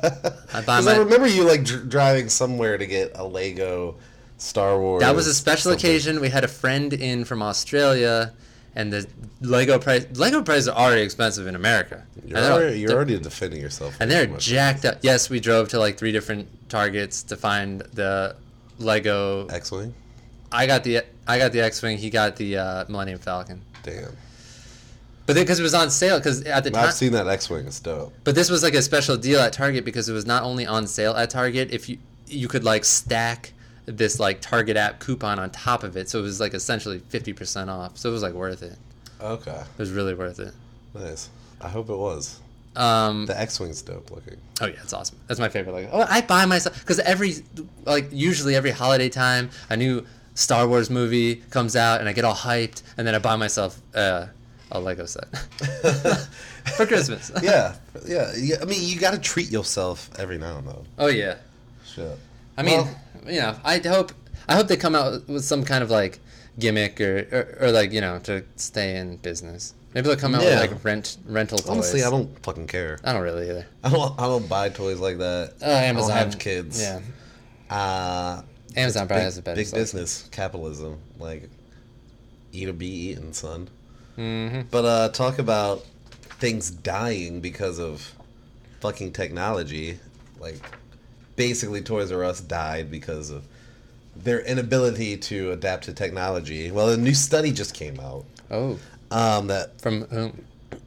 I buy Because I my, remember you like dr- driving somewhere to get a Lego Star Wars. that was a special something. occasion. We had a friend in from Australia, and the Lego price, Lego prices are already expensive in America. You're, And they're- already, you're they're- already defending yourself. And they're jacked up. Yes, we drove to like three different Targets to find the Lego. X-wing. I got the I got the X-wing. He got the uh, Millennium Falcon. Damn. But because it was on sale, because at the time. I've seen that X-wing. It's dope. But this was like a special deal at Target because it was not only on sale at Target. If you you could like stack this like Target app coupon on top of it, so it was like essentially fifty percent off. So it was like worth it. Okay. It was really worth it. Nice. I hope it was. Um, The X-wing's dope looking. Oh yeah, it's awesome. That's my favorite. Like, oh, I buy myself because every, like, usually every holiday time, a new Star Wars movie comes out, and I get all hyped, and then I buy myself uh, a Lego set for Christmas. yeah, yeah, yeah. I mean, you got to treat yourself every now and then. Oh yeah. Shit. I mean, Well- you know, I hope I hope they come out with some kind of like gimmick or, or, or like you know to stay in business. Maybe they'll come out Yeah. with like rent rental toys. Honestly, I don't fucking care. I don't really either. I don't. I don't buy toys like that. Uh, Amazon. I don't have kids. Yeah. Uh, Amazon probably big, has a better big selection. business capitalism. Like, eat or be eaten, son. Mm-hmm. But uh, talk about things dying because of fucking technology. Like, basically, Toys R Us died because of their inability to adapt to technology. Well, a new study just came out. Oh, Um, that from whom?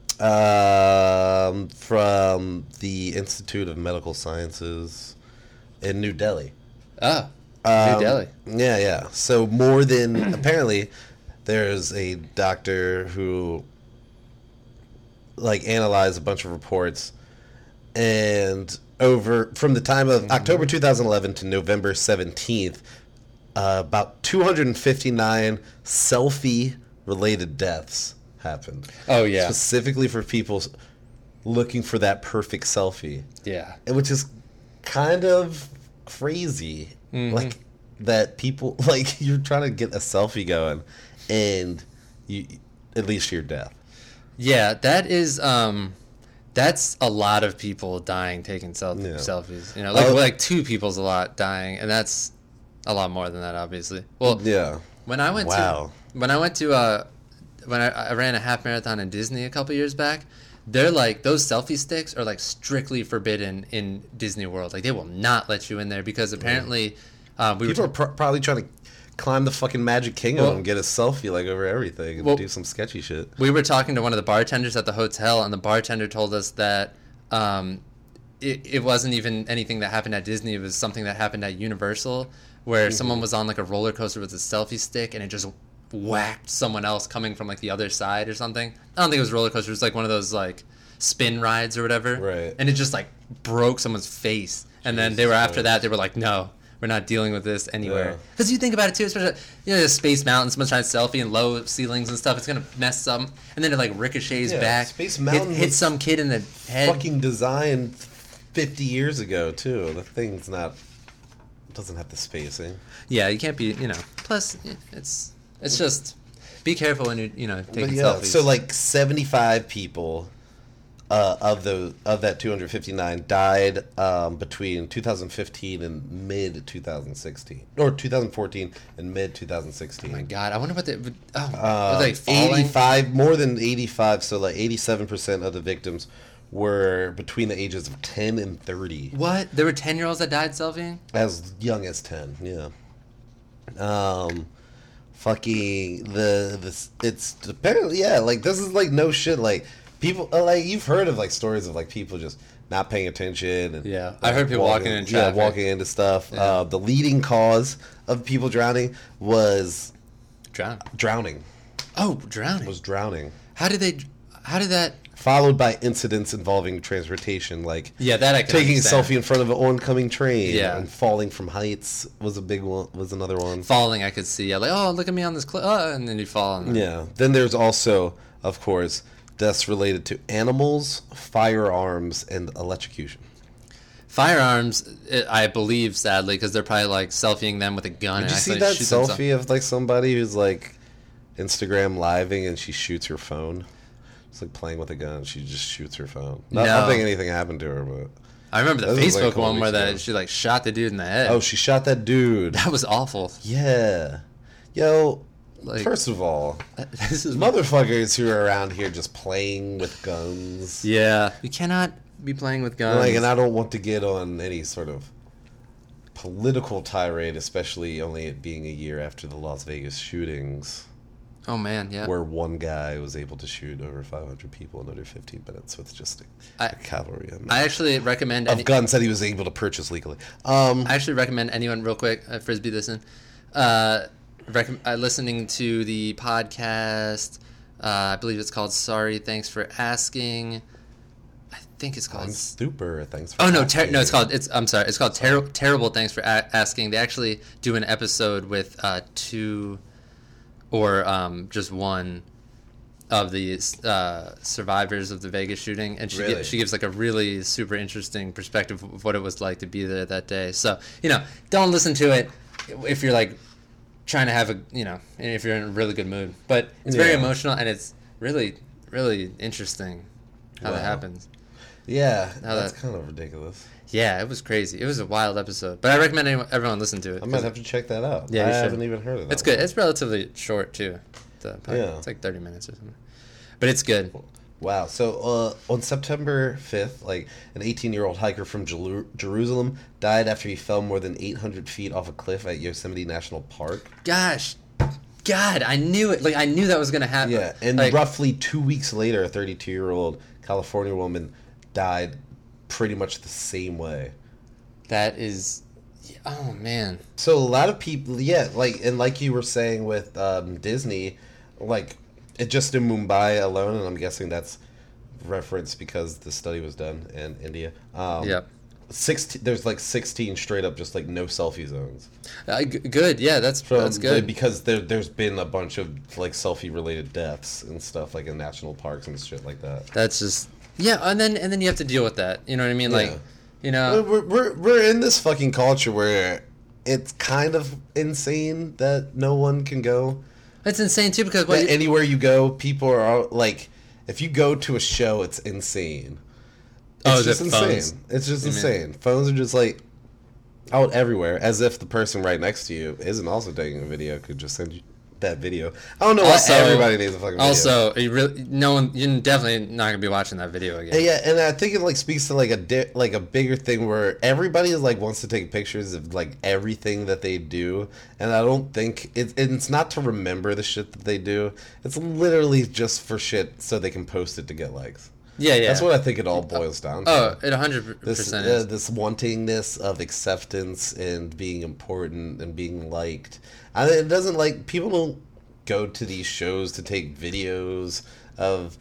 um, from the Institute of Medical Sciences in New Delhi. Oh, Um, New Delhi. Yeah, yeah. So more than apparently, there's a doctor who like analyzed a bunch of reports, and over from the time of October two thousand eleven to November seventeenth, uh, about two hundred fifty-nine selfie related deaths happened. Oh, yeah. Specifically for people looking for that perfect selfie. Yeah. And which is kind of crazy. Mm-hmm. Like, that people, like, you're trying to get a selfie going, and you, it leads to your death. Yeah, that is, um, that's a lot of people dying taking self- Yeah. selfies. You know, like, Uh, like two people's a lot dying, and that's a lot more than that, obviously. Well, Yeah. when I went Wow. to, when I went to, uh, when I, I ran a half marathon in Disney a couple years back, they're like, those selfie sticks are like strictly forbidden in Disney World. Like, they will not let you in there because apparently, uh, we People were are pro- probably trying to climb the fucking Magic Kingdom Well- and get a selfie, like, over everything and Well- do some sketchy shit. we were talking to one of the bartenders at the hotel, and the bartender told us that um, it, it wasn't even anything that happened at Disney. It was something that happened at Universal, where Mm-hmm. someone was on like a roller coaster with a selfie stick, and it just whacked someone else coming from like the other side or something. I don't think it was a roller coaster. It was like one of those like spin rides or whatever. Right. And it just like broke someone's face. And then they were after Jesus that, they were like, no. We're not dealing with this anywhere. Yeah. Because you think about it too, especially you know, the Space Mountain, someone's trying to selfie and low ceilings and stuff. It's gonna mess some, and then it like ricochets Yeah, back. Space hit, Mountain hit was some kid in the head. Fucking designed fifty years ago, too. The thing's not... doesn't have the spacing. Yeah, you can't be. You know. Plus, it's it's just be careful when you you know taking But yeah, selfies. so like seventy-five people uh, of the of that two hundred fifty-nine died um, between two thousand fifteen and mid twenty sixteen, or two thousand fourteen and mid twenty sixteen. oh my god, I wonder what they. Oh, Uh, were they falling? eighty-five, more than eighty-five, so like eighty-seven percent of the victims were between the ages of ten and thirty. What? There were ten year olds that died selfieing. As young as ten, yeah. Um, fucking the this it's apparently yeah like this is like no shit like people uh, like you've heard of like stories of like people just not paying attention and Yeah, like, I heard people walking in traffic. yeah walking into stuff. Yeah. Uh, the leading cause of people drowning was Drown. drowning. Oh, drowning. Was drowning. How did they? How did that? Followed by incidents involving transportation, like Yeah, that I can taking understand. a selfie in front of an oncoming train, Yeah. and falling from heights was a big one. Was another one. Falling, I could see. Yeah, like oh, look at me on this cliff, oh, and then you fall. And then, Yeah. Then there's also, of course, deaths related to animals, firearms, and electrocution. Firearms, eh, I believe, sadly, because they're probably like selfieing them with a gun. Did and you see accidentally that shoot themselves. selfie of like somebody who's like Instagram living and she shoots her phone? It's like playing with a gun. She just shoots her phone. Not, I No. don't think anything happened to her, but I remember the That was, like, a Facebook couple one where weeks that ago. she like shot the dude in the head. oh, she shot that dude. that was awful. Yeah. Yo, Like- first of all, This is motherfuckers who are around here just playing with guns. yeah. You cannot be playing with guns. Like, and I don't want to get on any sort of political tirade, especially only it being a year after the Las Vegas shootings, oh man, yeah. where one guy was able to shoot over five hundred people in under fifteen minutes with just a, I- a cavalry on I actually recommend of any, guns that he was able to purchase legally. Um, I actually recommend anyone real quick, uh, Frisbee, listen. Uh, rec- uh, listening to the podcast. Uh, I believe it's called "Sorry, Thanks for Asking." I think it's called. I'm super. Thanks for Oh no, ter- asking. no! It's called. It's. I'm sorry. It's called ter- "Terrible." Thanks for a- asking. They actually do an episode with uh, two, or um, just one, of the uh, survivors of the Vegas shooting, and she gi- Really? she gives like a really super interesting perspective of what it was like to be there that day. So you know, don't listen to it if you're like trying to have a you know if you're in a really good mood. But it's very Yeah. emotional and it's really really interesting how that Wow. happens. Yeah, Now that's that- kind of ridiculous. Yeah, it was crazy. It was a wild episode, but I recommend anyone, everyone listen to it. I might have to check that out. Yeah, I you should. haven't even heard of that. It's good. one. It's relatively short too. The pod- Yeah. It's like thirty minutes or something, but it's good. Wow. So uh, on September fifth, like an eighteen-year-old hiker from Jeru- Jerusalem died after he fell more than eight hundred feet off a cliff at Yosemite National Park. Gosh, God, I knew it. Like I knew that was gonna happen. Yeah, and like, roughly two weeks later, a thirty-two-year-old California woman died pretty much the same way. that is. Oh man. So a lot of people, yeah, like and like you were saying with um, Disney, like it just in Mumbai alone, and I'm guessing that's reference because the study was done in India. Um, Yep. sixteen. There's like sixteen straight up, just like no selfie zones. Uh, g- good, yeah, that's From, that's good. because there there's been a bunch of like selfie related deaths and stuff like in national parks and shit like that. That's just yeah, and then and then you have to deal with that. You know what I mean? Like, Yeah. you know, We're, we're we're in this fucking culture where it's kind of insane that no one can go. it's insane too because what That you, anywhere you go, people are all, like, if you go to a show, it's insane. It's Oh, just the insane. phones. It's just You mean- insane. Phones are just like out everywhere, as if the person right next to you isn't also taking a video, could just send you that video. I don't know Also- why everybody needs a fucking video. also are you really no one you're definitely not gonna be watching that video again. And yeah, and I think it like speaks to like a di- like a bigger thing where everybody is like wants to take pictures of like everything that they do, and I don't think it's it's not to remember the shit that they do. It's literally just for shit so they can post it to get likes. yeah, yeah. That's what I think it all boils down to. Oh, it one hundred this percent uh, is. this wantingness of acceptance and being important and being liked. I it doesn't like people don't go to these shows to take videos of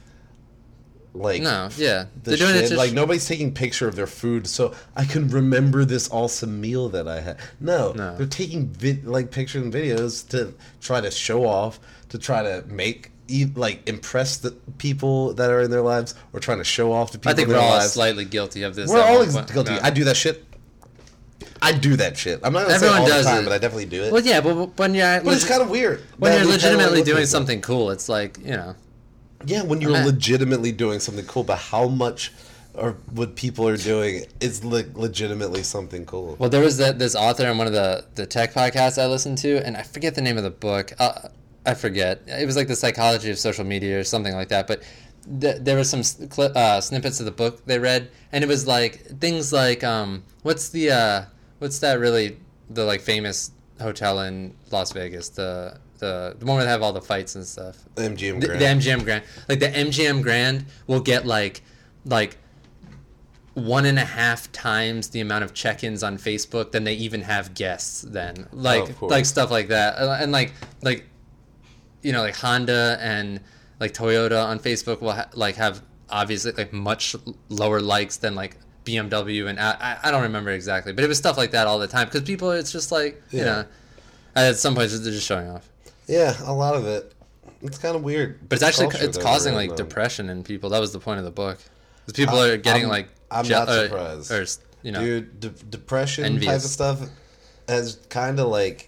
like No, yeah. the They're doing shit. it to Like sh- nobody's taking picture of their food so I can remember this awesome meal that I had. No, No. they're taking vid- like pictures and videos to try to show off, to try to make e- like impress the people that are in their lives, or trying to show off to people I think in we're their all lives. slightly guilty of this. We're at all one ex- point. guilty. No. I do that shit. I do that shit. I'm not gonna Everyone say all does the time, it. but I definitely do it. Well, yeah, but when you're but it's kind of weird. when that you're we kinda legitimately look at doing people. something cool, it's like you know. Yeah, when you're I'm at- legitimately doing something cool, but how much or what people are doing is le- legitimately something cool. Well, there was that this author on one of the the tech podcasts I listened to, and I forget the name of the book. Uh, I forget. It was like the psychology of social media or something like that. But th- there was some s- cli uh, snippets of the book they read, and it was like things like um, what's the uh, what's that really the like famous hotel in Las Vegas, the the the one where they have all the fights and stuff. M G M The, Grand. the M G M Grand, like the M G M Grand, will get like, like, one and a half times the amount of check-ins on Facebook than they even have guests. Then, like, of course. like stuff like that, Uh, and like, like, you know, like Honda and like Toyota on Facebook will ha- like have obviously like much lower likes than like B M W and I, I I don't remember exactly, but it was stuff like that all the time because people, it's just like you Yeah. know, at some point they're just showing off. Yeah, a lot of it. It's kind of weird. But it's actually culture it's that causing we're in, like though. depression in people. That was the point of the book. 'Cause people I- are getting I'm- like I'm je- not uh, surprised. or you know, Dude, de- depression type of envious. stuff has kind of like.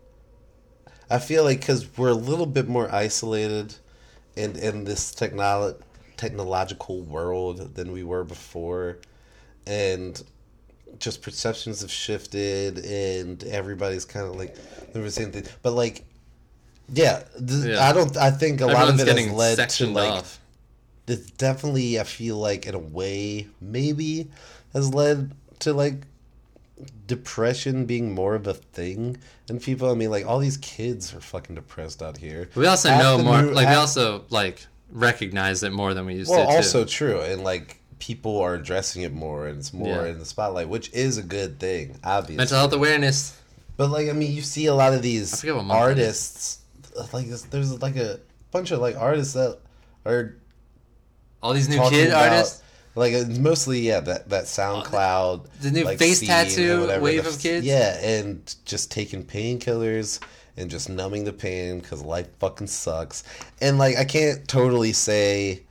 I feel like because we're a little bit more isolated in in this technolo- technological world than we were before, and just perceptions have shifted, and everybody's kind of like doing the same thing. But like, yeah, th- Yeah. I don't. I think a lot everyone's of it has getting led to sectioned like. off. It's definitely, I feel like, in a way, maybe has led to like depression being more of a thing in people. I mean, like all these kids are fucking depressed out here. We also Half know the more. new- like we half- also like recognize it more than we used well, to. also too. true, and like people are addressing it more, and it's more Yeah. in the spotlight, which is a good thing, obviously. mental health awareness. But like, I mean, you see a lot of these I forget what month it is. artists. Like, there's- there's like a bunch of like artists that are All these new talking kid about, artists. like it's mostly yeah that that SoundCloud the new like, face scene tattoo and whatever, wave the- of kids? yeah, and just taking painkillers and just numbing the pain because life fucking sucks. And like I can't totally say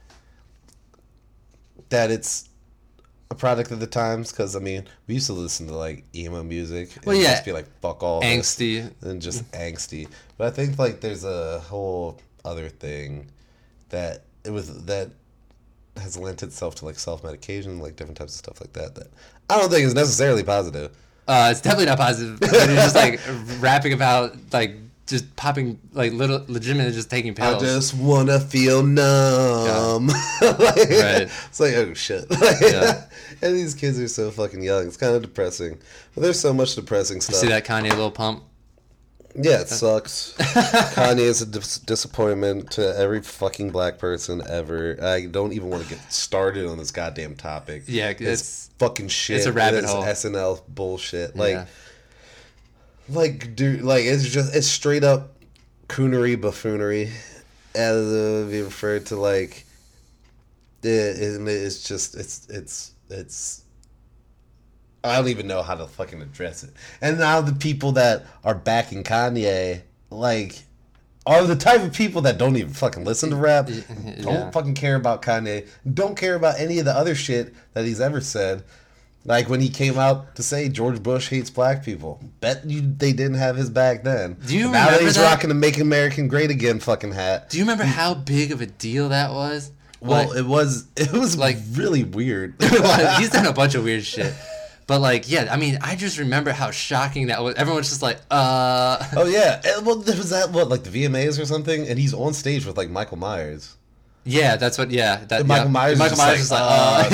that it's a product of the times because I mean we used to listen to like emo music and Well, yeah. just be like fuck all this Angsty. and just angsty. But I think like there's a whole other thing that it was that has lent itself to like self medication, like different types of stuff like that. That I don't think is necessarily positive. Uh, it's definitely not positive. But it's just like rapping about like just popping like little legitimately just taking I pills. just wanna feel numb. like, Right. It's like oh shit. Like, Yeah. And these kids are so fucking young. It's kind of depressing. But there's so much depressing You stuff. see that Kanye Lil Pump? Yeah, it sucks. Kanye is a dis- disappointment to every fucking black person ever. I don't even want to get started on this goddamn topic. Yeah, it's, it's- fucking shit. it's a rabbit It's hole. S N L bullshit. Like, Yeah. like, dude, like it's just it's straight up coonery buffoonery, as uh, be referred to like. It, it, it's just it's it's it's I don't even know how to fucking address it. And now the people that are backing Kanye, like, are the type of people that don't even fucking listen to rap, Yeah. don't fucking care about Kanye, don't care about any of the other shit that he's ever said. Like when he came out to say George Bush hates black people. Bet you they didn't have his back then. Do you now remember he's that? rocking the Make American Great Again fucking hat. Do you remember how big of a deal that was? Well, Like- it was it was Like- like really weird. He's done a bunch of weird shit. But like, yeah, I mean, I just remember how shocking that was. Everyone was just like, uh. Oh yeah, and, well, there was that what like the V M As or something, and he's on stage with like Michael Myers. Yeah, that's what. Yeah, that. And Michael yeah. Myers, Michael just Myers is like, like,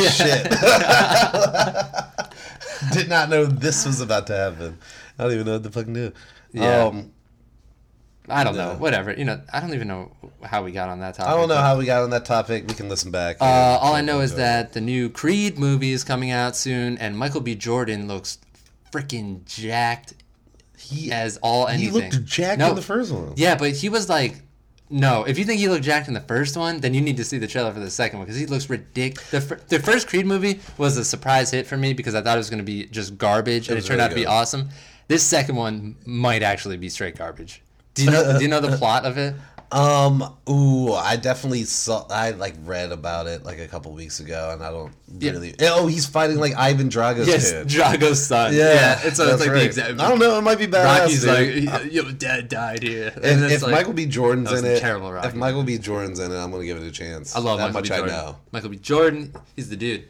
oh uh, shit. Did not know this was about to happen. I don't even know what to fucking do. Yeah. Um, I don't No. know. Whatever. You know, I don't even know how we got on that topic. I don't know but- how we got on that topic. We can listen back. Uh, and- all I know is that the new Creed movie is coming out soon, and Michael B. Jordan looks freaking jacked he as all he anything. looked jacked No, in the first one. Yeah, but he was like, no. If you think he looked jacked in the first one, then you need to see the trailer for the second one because he looks ridiculous. The, fir- the first Creed movie was a surprise hit for me because I thought it was going to be just garbage, and it was turned really out to be good. awesome. This second one might actually be straight garbage. Do you know? do you know the plot of it? Um. Ooh, I definitely saw. I like read about it like a couple weeks ago, and I don't Yeah. really. Oh, he's fighting like Ivan Drago's Yes, kid. Drago's son. Yeah, it's, it's that's like right. the exact. I don't know. It might be badass. Rocky's dude. like, your dad died here. If, And it's if like- Michael B. Jordan's that was in it, terrible Rocky. if Michael B. Jordan's in it, I'm gonna give it a chance. I love that Michael much. B. Jordan. I know. Michael B. Jordan, he's the dude.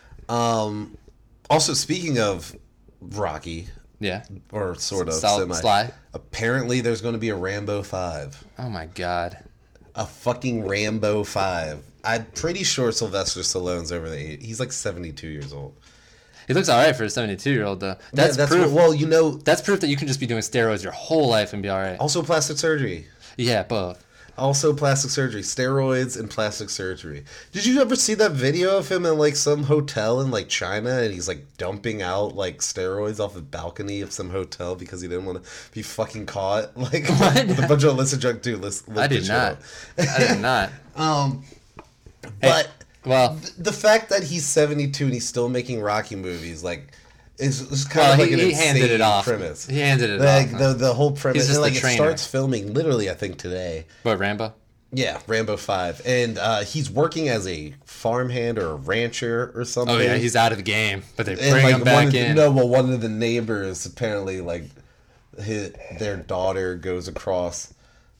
Um. Also, speaking of Rocky, Yeah. or sort of Sal- semi, Sly. apparently there's going to be a Rambo five. Oh my god. A fucking Rambo five. I'm pretty sure Sylvester Stallone's over the eight. He's like seventy-two years old. He looks all right for a seventy-two year old though. That's, Yeah, that's proof. what, well, you know. That's proof that you can just be doing steroids your whole life and be all right. Also, plastic surgery. Yeah, both. Also, plastic surgery, steroids and plastic surgery. Did you ever see that video of him in like some hotel in like China, and he's like dumping out like steroids off the balcony of some hotel because he didn't want to be fucking caught, like What? with a bunch of illicit drug dude. Let's, let's I did not. I did not. Um, Hey, but well, th- the fact that he's seventy-two and he's still making Rocky movies, like, is, is kind well of he, like an he insane handed it off. premise. He handed it Like off. the the whole premise, just and, like the it trainer. starts filming literally, I think today. What, Rambo? Yeah, Rambo five, and uh, he's working as a farmhand or a rancher or something. Oh yeah, he's out of the game, but they and bring like him one back of the, in. no, well, one of the neighbors apparently like his, their daughter goes across,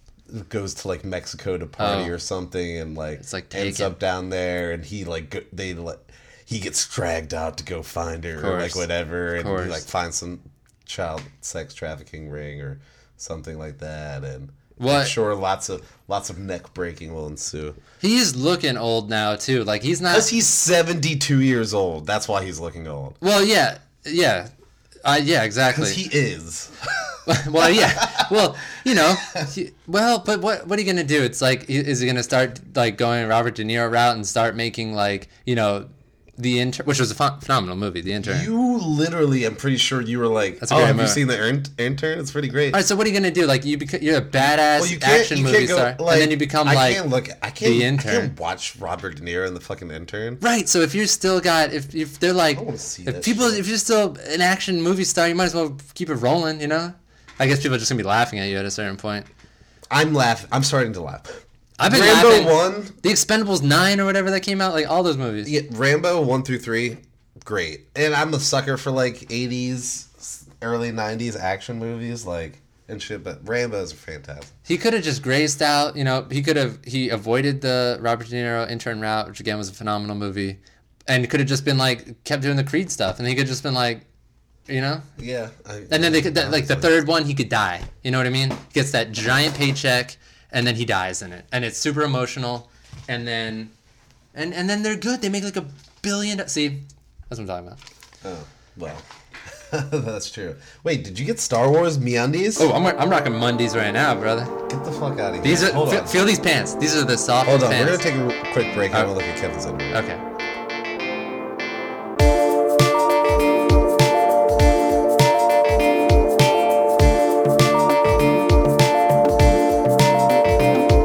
goes to like Mexico to party Oh. or something, and like It's, like, ends taken. up down there, and he like go, they like he gets dragged out to go find her or like Course. whatever, and he Course. like finds some child sex trafficking ring or something like that, and. What? I'm sure lots of lots of neck breaking will ensue. He's looking old now too. Like he's not. Because he's seventy-two years old. That's why he's looking old. Well, yeah, yeah, uh, yeah, exactly. Because he is. Well, yeah. Well, you know. He, well, but what what are you gonna do? It's like, is he gonna start like going Robert De Niro route and start making like, you know, The Intern, which was a ph- phenomenal movie, The Intern. You literally, I'm pretty sure you were like, That's a oh, great have you movie. seen The Ern- Intern? It's pretty great. All right, so what are you gonna do? Like you beca- you're a badass Well, you can't, action you movie can't go, star, like, and then you become I like can't look, I can't, The I Intern. can't watch Robert De Niro in The fucking Intern. right. So if you're still got if if they're like I wanna see if that people shit. if you're still an action movie star, you might as well keep it rolling. You know. I guess people are just gonna be laughing at you at a certain point. I'm laughing. I'm starting to laugh. I've been Rambo laughing. one, The Expendables nine or whatever that came out, like all those movies. yeah, Rambo one through three, great. And I'm a sucker for like eighties, early nineties action movies, like and shit. But Rambo's fantastic. He could have just grazed out, you know. He could have he avoided the Robert De Niro Intern route, which again was a phenomenal movie, and could have just been like kept doing the Creed stuff, and he could have just been like, you know. Yeah. I, And then they could that, like the third one, he could die. You know what I mean? He gets that giant paycheck, and then he dies in it, and it's super emotional, and then, and and then they're good. They make like a billion. do- See, that's what I'm talking about. Oh well, that's true. Wait, did you get Star Wars MeUndies? Oh, I'm I'm rocking Mondays right now, brother. Get the fuck out of here. These are Hold feel, on. feel these pants. These are the softest Hold on. We're pants. gonna take a quick break. and I'm gonna look at Kevin's underwear. Okay.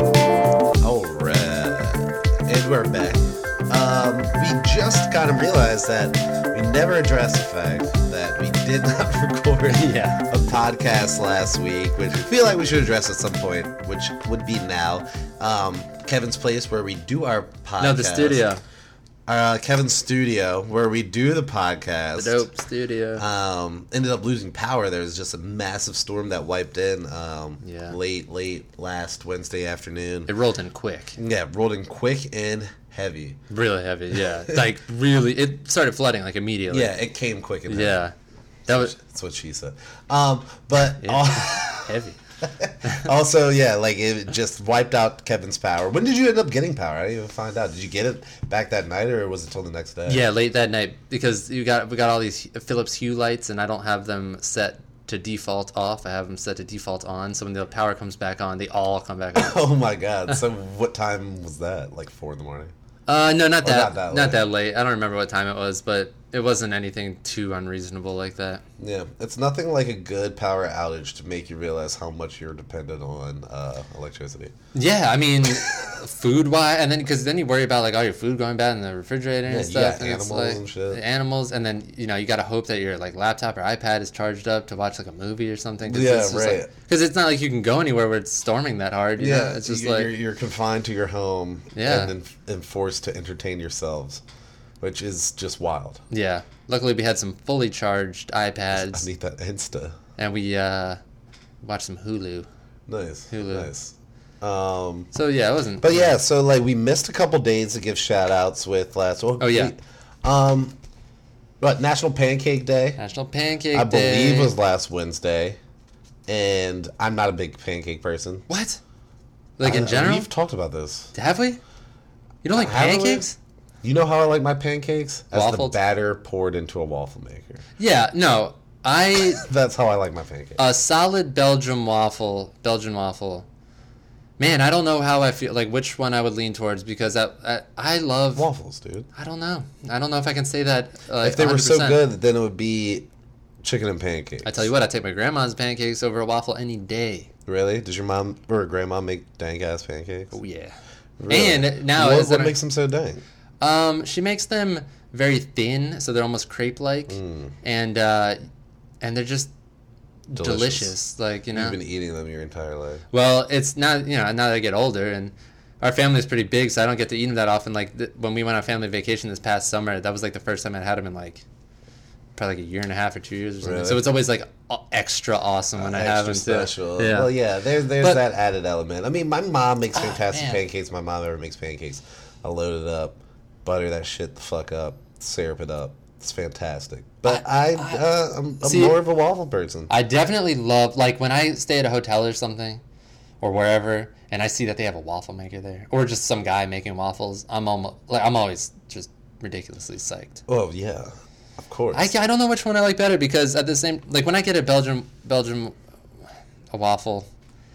All right, and we're back. Um, we just kind of realized realized that we never addressed the fact that we did not record Yeah. a podcast last week, which we feel like we should address at some point, which would be now. Um, Kevin's place where we do our podcast. No, the studio. Uh, Kevin's studio where we do the podcast. The dope studio. Um, ended up losing power. There was just a massive storm that wiped in um, Yeah. late, late last Wednesday afternoon. It rolled in quick. Yeah, rolled in quick and heavy. Really heavy, yeah. Like, really, it started flooding, like, immediately. Yeah, it came quick and heavy. Yeah. That was That's what she said. Um, but Yeah. al- heavy. also, yeah, like it just wiped out Kevin's power. When did you end up getting power? I didn't even find out. Did you get it back that night, or was it till the next day? Yeah, late that night, because you got we got all these Philips Hue lights, and I don't have them set to default off. I have them set to default on, so when the power comes back on, they all come back on. Oh my god! So what time was that? Like four in the morning? Uh, no, not Or that, not that not late. that late. I don't remember what time it was, but it wasn't anything too unreasonable like that. Yeah, it's nothing like a good power outage to make you realize how much you're dependent on uh, electricity. Yeah, I mean, food wise, and then because then you worry about like all your food going bad in the refrigerator Yeah, and you stuff. got and it's animals like, and shit. Animals, and then you know you got to hope that your like laptop or iPad is charged up to watch like a movie or something. Yeah, right. Because it's not like you can go anywhere where it's storming that hard. You Yeah, know? It's just you're, like you're, you're confined to your home Yeah. and, then and forced to entertain yourselves, which is just wild. yeah. Luckily, we had some fully charged I iPads, need that Insta. and we uh, watched some Hulu. Nice, Hulu. nice. Um, So yeah, it wasn't. but yeah, so like we missed a couple days to give shout outs with last. Oh, yeah. we- um, what National Pancake Day? National Pancake I Day. believe was last Wednesday, and I'm not a big pancake person. What? Like in I- general? we've talked about this. Have we? You don't like Have we? pancakes? You know how I like my pancakes? As the Waffled? batter poured into a waffle maker. Yeah, no. I That's how I like my pancakes. a solid Belgian waffle, Belgian waffle. Man, I don't know how I feel like which one I would lean towards because I I, I love Waffles, dude. I don't know. I don't know if I can say that like If they were so one hundred percent. good, then it would be chicken and pancakes. I tell you what, I take my grandma's pancakes over a waffle any day. Really? Does your mom or grandma make dank ass pancakes? Oh yeah. Really? And now what, is what that makes them so dank? Um, she makes them very thin, so they're almost crepe-like, Mm. and uh, and they're just delicious. Delicious. Like you know. You've been eating them your entire life. Well, it's not you know now that I get older and our family's pretty big, so I don't get to eat them that often. Like th- when we went on family vacation this past summer, that was like the first time I'd had them in like probably like a year and a half or two years or something. Really? So it's always like a- extra awesome when I have them Extra too. special. Yeah. Well, yeah, there's there's But- that added element. I mean, my mom makes Oh, fantastic man. pancakes. My mom ever makes pancakes. I load it up, butter that shit the fuck up, syrup it up. It's fantastic. But I, I- uh, I'm, I'm See- more of a waffle person. I definitely love like when I stay at a hotel or something, or wherever, and I see that they have a waffle maker there, or just some guy making waffles. I'm almost like I'm always just ridiculously psyched. Oh yeah, of course. I, I don't know which one I like better because at the same like when I get a Belgian Belgian a waffle,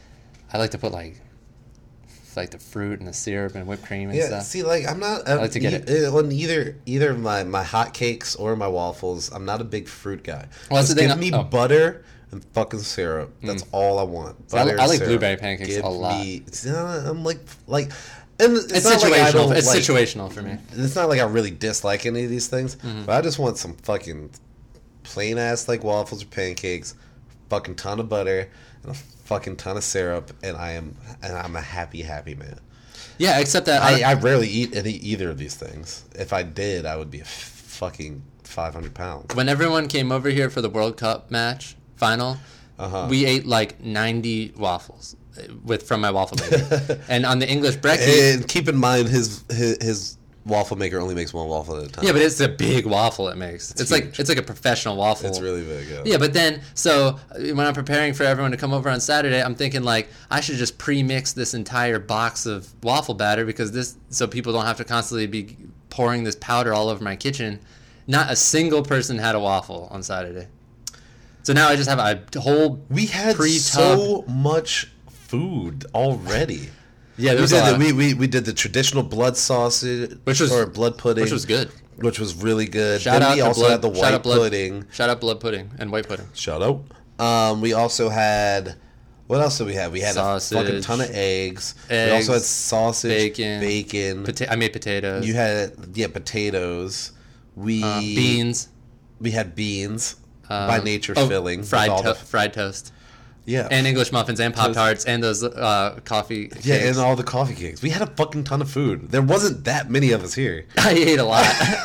I like to put like like the fruit and the syrup and whipped cream and Yeah, stuff. see, like I'm not. I'm, like to get e- on either either my my hot cakes or my waffles. I'm not a big fruit guy. Well, that's Just the thing, give me oh. butter and fucking syrup. That's all I want. See, I- Butter I and like syrup. blueberry pancakes Give a lot. Me, see, I'm like like, and it's, It's not situational. like I don't, it's like, situational for me. It's not like I really dislike any of these things, Mm-hmm. but I just want some fucking plain ass like waffles or pancakes, fucking ton of butter and a fucking ton of syrup, and I am and I'm a happy happy man. Yeah, except that I, I rarely eat any either of these things. If I did, I would be a f- fucking five hundred pounds. when everyone came over here for the World Cup match final, Uh-huh. we ate like ninety waffles uh, with from my waffle maker. And on the English brekkie, And keep in mind, his, his his waffle maker only makes one waffle at a time. yeah, but it's a big waffle it makes. It's, like huge. it's like a professional waffle. It's really big. Yeah. Yeah, but then so uh, when I'm preparing for everyone to come over on Saturday, I'm thinking like I should just pre-mix this entire box of waffle batter because this so people don't have to constantly be pouring this powder all over my kitchen. Not a single person had a waffle on Saturday. So now I just have a whole We had pre-tub. so much food already. Yeah, there we was did a lot the, of- we, we we did the traditional blood sausage, Which was- or blood pudding, which was good. which was really good. Shout then out we to also blood, had the shout white out blood, pudding. Shout out blood pudding and white pudding. Shout out. Um, we also had. What else did we have? We had Sausage, a fucking ton of eggs. we also had eggs, sausage, bacon, bacon. Pota- I made potatoes. You had yeah potatoes. We Uh, beans. We had beans Um, by nature oh, filling. Fried, with all to- the- fried toast. yeah. And English muffins and Pop-Tarts and those uh, coffee cakes. yeah, and all the coffee cakes. We had a fucking ton of food. There wasn't that many of us here. I ate a lot.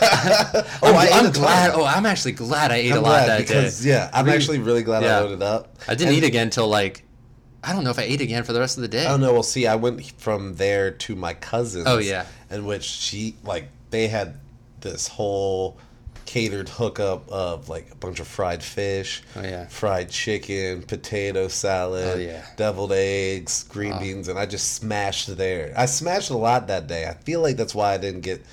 oh, I'm, I ate I'm a ton. glad. Oh, I'm actually glad I ate I'm a lot glad that because, day. yeah, I'm We- actually really glad yeah. I loaded up. I didn't And- eat again until like, I don't know if I ate again for the rest of the day. Oh no, well see, I went from there to my cousin's. Oh, yeah. In which she like they had this whole catered hookup of like a bunch of fried fish, Oh, yeah. fried chicken, potato salad, Oh, yeah. deviled eggs, green Oh. beans, and I just smashed there. I smashed a lot that day. I feel like that's why I didn't get.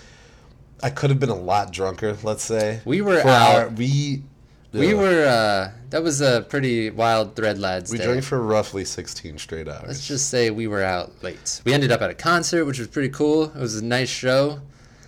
I could have been a lot drunker. Let's say We were For out- our- we. We Ugh. were, uh, that was a pretty wild Thread Lads We day. drank for roughly sixteen straight hours. Let's just say we were out late. We ended up at a concert, which was pretty cool. It was a nice show.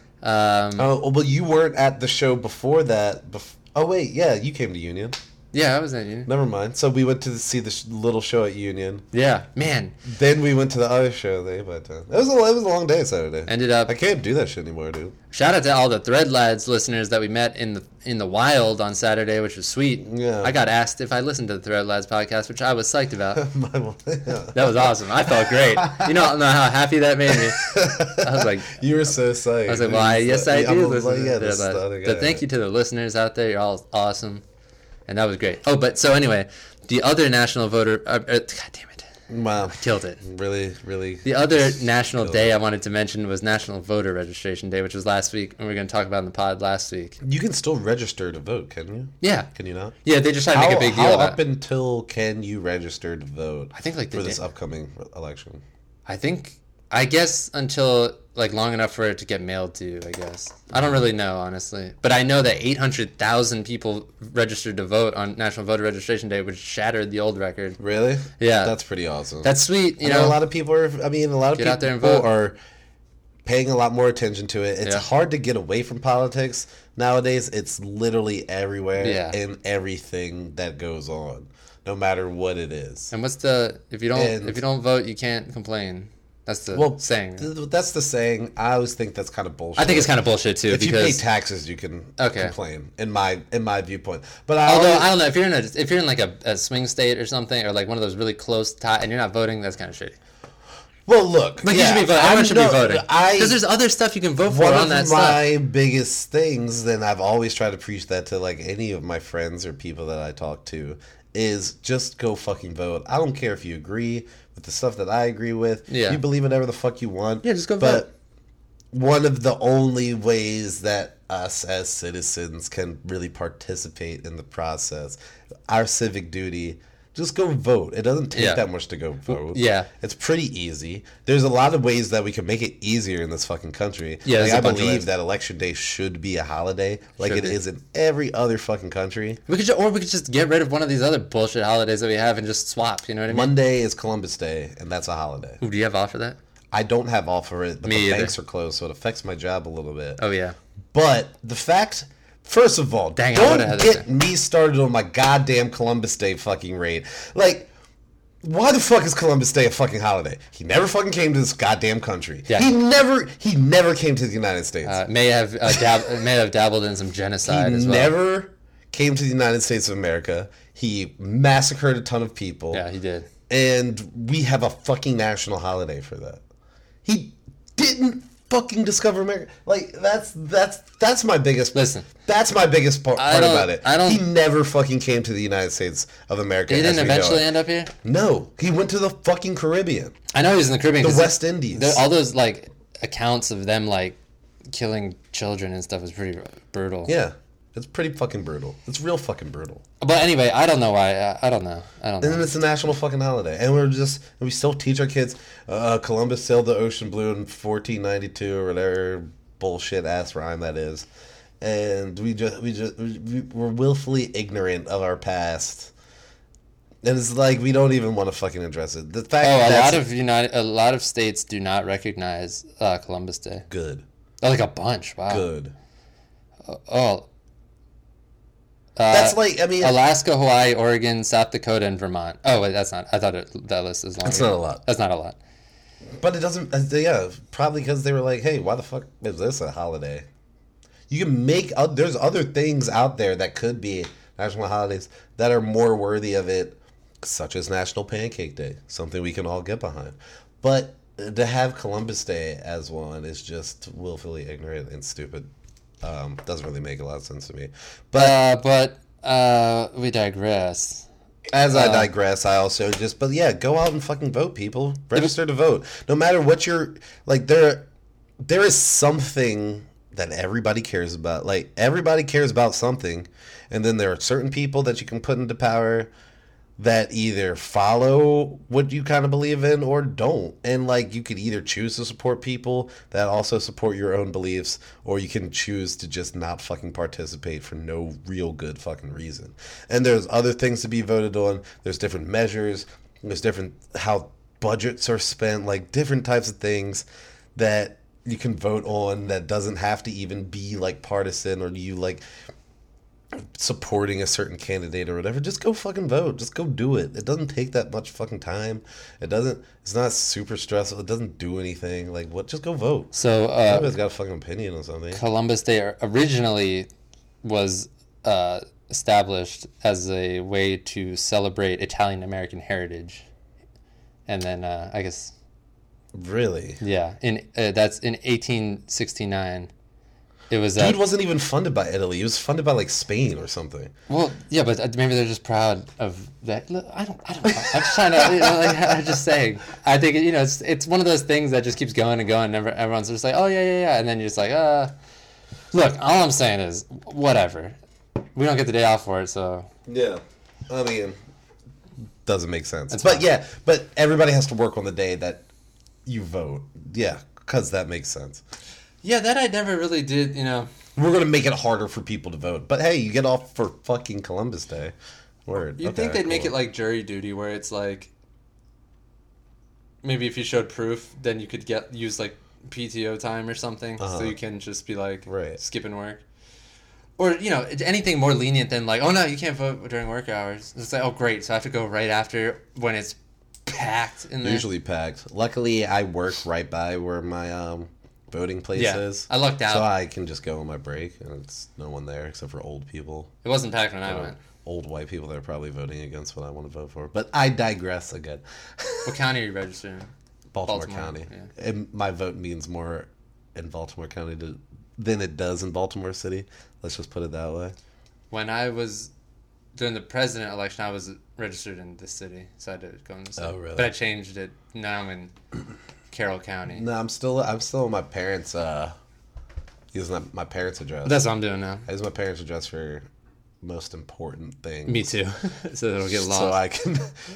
Um, Oh, well, you weren't at the show before that. Bef- oh, wait, yeah, you came to Union. yeah, I was at you. Never mind. So we went to see the sh- little show at Union. Yeah, man. Then we went to the other show there. But uh, it was a it was a long day Saturday. Ended up. I can't do that shit anymore, dude. Shout out to all the Thread Lads listeners that we met in the in the wild on Saturday, which was sweet. Yeah. I got asked if I listened to the Thread Lads podcast, which I was psyched about. My, yeah. That was awesome. I felt great. You don't know how happy that made me. I was like, You were so psyched. I was like, well, I, yes, I do listen Like, to yeah, the this Thread is the Lads. other guy. But thank you to the listeners out there. You're all awesome, and that was great. Oh, but so anyway, the other national voter. Uh, uh, God damn it. Wow. Killed it. Really, really. The other national killed day it. I wanted to mention was National Voter Registration Day, which was last week, and we were going to talk about in the pod last week. You can still register to vote, can you? Yeah. Can you not? Yeah, they just tried to make a big deal how about up it. until can you register to vote? I think like the for this day- upcoming election. I think, I guess until like long enough for it to get mailed to you, I guess. I don't really know, honestly. But I know that eight hundred thousand people registered to vote on National Voter Registration Day, which shattered the old record. Really? Yeah. That's pretty awesome. That's sweet, you I know, know. a lot of people are. I mean, a lot of Get people out there and vote. are paying a lot more attention to it. It's Yeah. hard to get away from politics nowadays. It's literally everywhere Yeah. and everything that goes on, no matter what it is. And what's the if you don't And- if you don't vote, you can't complain. That's the Well, saying. th- that's the saying. I always think that's kind of bullshit. I think it's kind of bullshit too If you pay because taxes, you can Okay. complain. In my in my viewpoint, but I although always- I don't know if you're in a if you're in like a, a swing state or something or like one of those really close tie and you're not voting, that's kind of shitty. well, look, Like yeah, you should be voting. Everyone I'm should no- be voting I because there's other stuff you can vote for one on of that stuff. my biggest things, and I've always tried to preach that to like any of my friends or people that I talk to, is just go fucking vote. I don't care if you agree with the stuff that I agree with. Yeah. You believe whatever the fuck you want. Yeah, just go but vote. one of the only ways that us as citizens can really participate in the process, our civic duty, just go vote. It doesn't take Yeah. that much to go vote. Yeah. It's pretty easy. There's a lot of ways that we can make it easier in this fucking country. Yeah, like, there's a I bunch of believe ways. that election day should be a holiday, like Should it be. is in every other fucking country. We could, ju- or we could just get rid of one of these other bullshit holidays that we have and just swap. You know what I mean? Monday is Columbus Day, and that's a holiday. Ooh, do you have off for that? I don't have off for it, but Me the either. banks are closed, so it affects my job a little bit. Oh yeah. But the fact, first of all, Dang, I don't would've had that get thing. me started on my goddamn Columbus Day fucking rate. Like, why the fuck is Columbus Day a fucking holiday? He never fucking came to this goddamn country. Yeah. He never, he never came to the United States. Uh, may have uh, dab- may have dabbled in some genocide he as well. never came to the United States of America. He massacred a ton of people. Yeah, he did. And we have a fucking national holiday for that. He didn't fucking discover America. Like that's that's that's my biggest. Listen. that's my biggest part, I part don't- about it. I don't- He never fucking came to the United States of America. He as didn't we know eventually it. end up here. No, he went to the fucking Caribbean, I know he was in the Caribbean. the 'cause West Indies. there- all those like accounts of them like killing children and stuff was pretty brutal. Yeah, it's pretty fucking brutal. It's real fucking brutal. But anyway, I don't know why. I, I don't know. I don't And know. then it's a national fucking holiday, and we're just and we still teach our kids. Uh, Columbus sailed the ocean blue in fourteen ninety-two or whatever bullshit ass rhyme that is, and we just we just we, we're willfully ignorant of our past, and it's like we don't even want to fucking address it. The fact Oh, a that's lot of United, a lot of states do not recognize uh, Columbus Day. good, Oh, like a bunch. Wow. good. Oh. Uh, That's like I mean, Alaska, Hawaii, Oregon, South Dakota, and Vermont. Oh wait, that's not. I thought it, that list is long. That's not a lot. That's not a lot. but it doesn't. uh, Yeah, probably because they were like, hey, why the fuck is this a holiday? You can make uh, there's other things out there that could be national holidays that are more worthy of it, such as National Pancake Day, something we can all get behind. But to have Columbus Day as one is just willfully ignorant and stupid. Um, doesn't really make a lot of sense to me. But Uh, but uh, we digress. as I uh, digress, I also just but yeah, go out and fucking vote, people. Register to vote. No matter what you're like, there there is something that everybody cares about. Like everybody cares about something, and then there are certain people that you can put into power that either follow what you kind of believe in or don't. And like you could either choose to support people that also support your own beliefs, or you can choose to just not fucking participate for no real good fucking reason. And there's other things to be voted on. There's different measures. There's different how budgets are spent, like different types of things that you can vote on that doesn't have to even be like partisan or you like supporting a certain candidate or whatever. Just go fucking vote. Just go do it. It doesn't take that much fucking time. It doesn't, it's not super stressful. It doesn't do anything. Like, what? Just go vote. So, uh, Everybody's got a fucking opinion on something. Columbus Day originally was uh, established as a way to celebrate Italian American heritage. And then, uh, I guess, Really? yeah, in uh, that's in eighteen sixty-nine. It was uh, Dude wasn't even funded by Italy. He was funded by like Spain or something. well, yeah, but uh, maybe they're just proud of that. Look, I don't, I don't know. I'm just trying to, you know, like, I'm just saying. I think you know, it's it's one of those things that just keeps going and going. And everyone's just like, oh yeah, yeah, yeah, and then you're just like, uh, look, all I'm saying is, whatever. We don't get the day off for it, so Yeah. I mean, doesn't make sense. That's but fine. yeah, but everybody has to work on the day that you vote. Yeah, because that makes sense. yeah, that I never really did. You know, We're going to make it harder for people to vote. But hey, you get off for fucking Columbus Day. Word. you'd Okay, think they'd make cool. it like jury duty, where it's like maybe if you showed proof, then you could get use like P T O time or something, Uh-huh. so you can just be like Right. skipping work. Or, you know, anything more lenient than like, oh no, you can't vote during work hours. It's like, oh great, so I have to go right after when it's packed in there. Usually packed. Luckily, I work right by where my um, voting place Yeah, is. I lucked out. So I can just go on my break, and it's no one there except for old people. It wasn't packed when I Or went. old white people that are probably voting against what I want to vote for. But I digress again. What county are you registering? Baltimore, Baltimore, County. yeah. And my vote means more in Baltimore County to, than it does in Baltimore City. Let's just put it that way. When I was during the president election, I was registered in this city, so I had to go in this city. Oh, really? But I changed it. Now I'm in Carroll County. No, I'm still I'm still on my parents' uh using my- my parents' address. That's what I'm doing now. I use my parents' address for most important things. Me too. So it'll get lost. So I can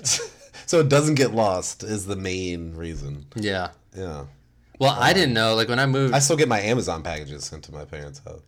so it doesn't get lost is the main reason. Yeah. Yeah. Well, I didn't know. Like when I moved. I still get my Amazon packages sent to my parents' house.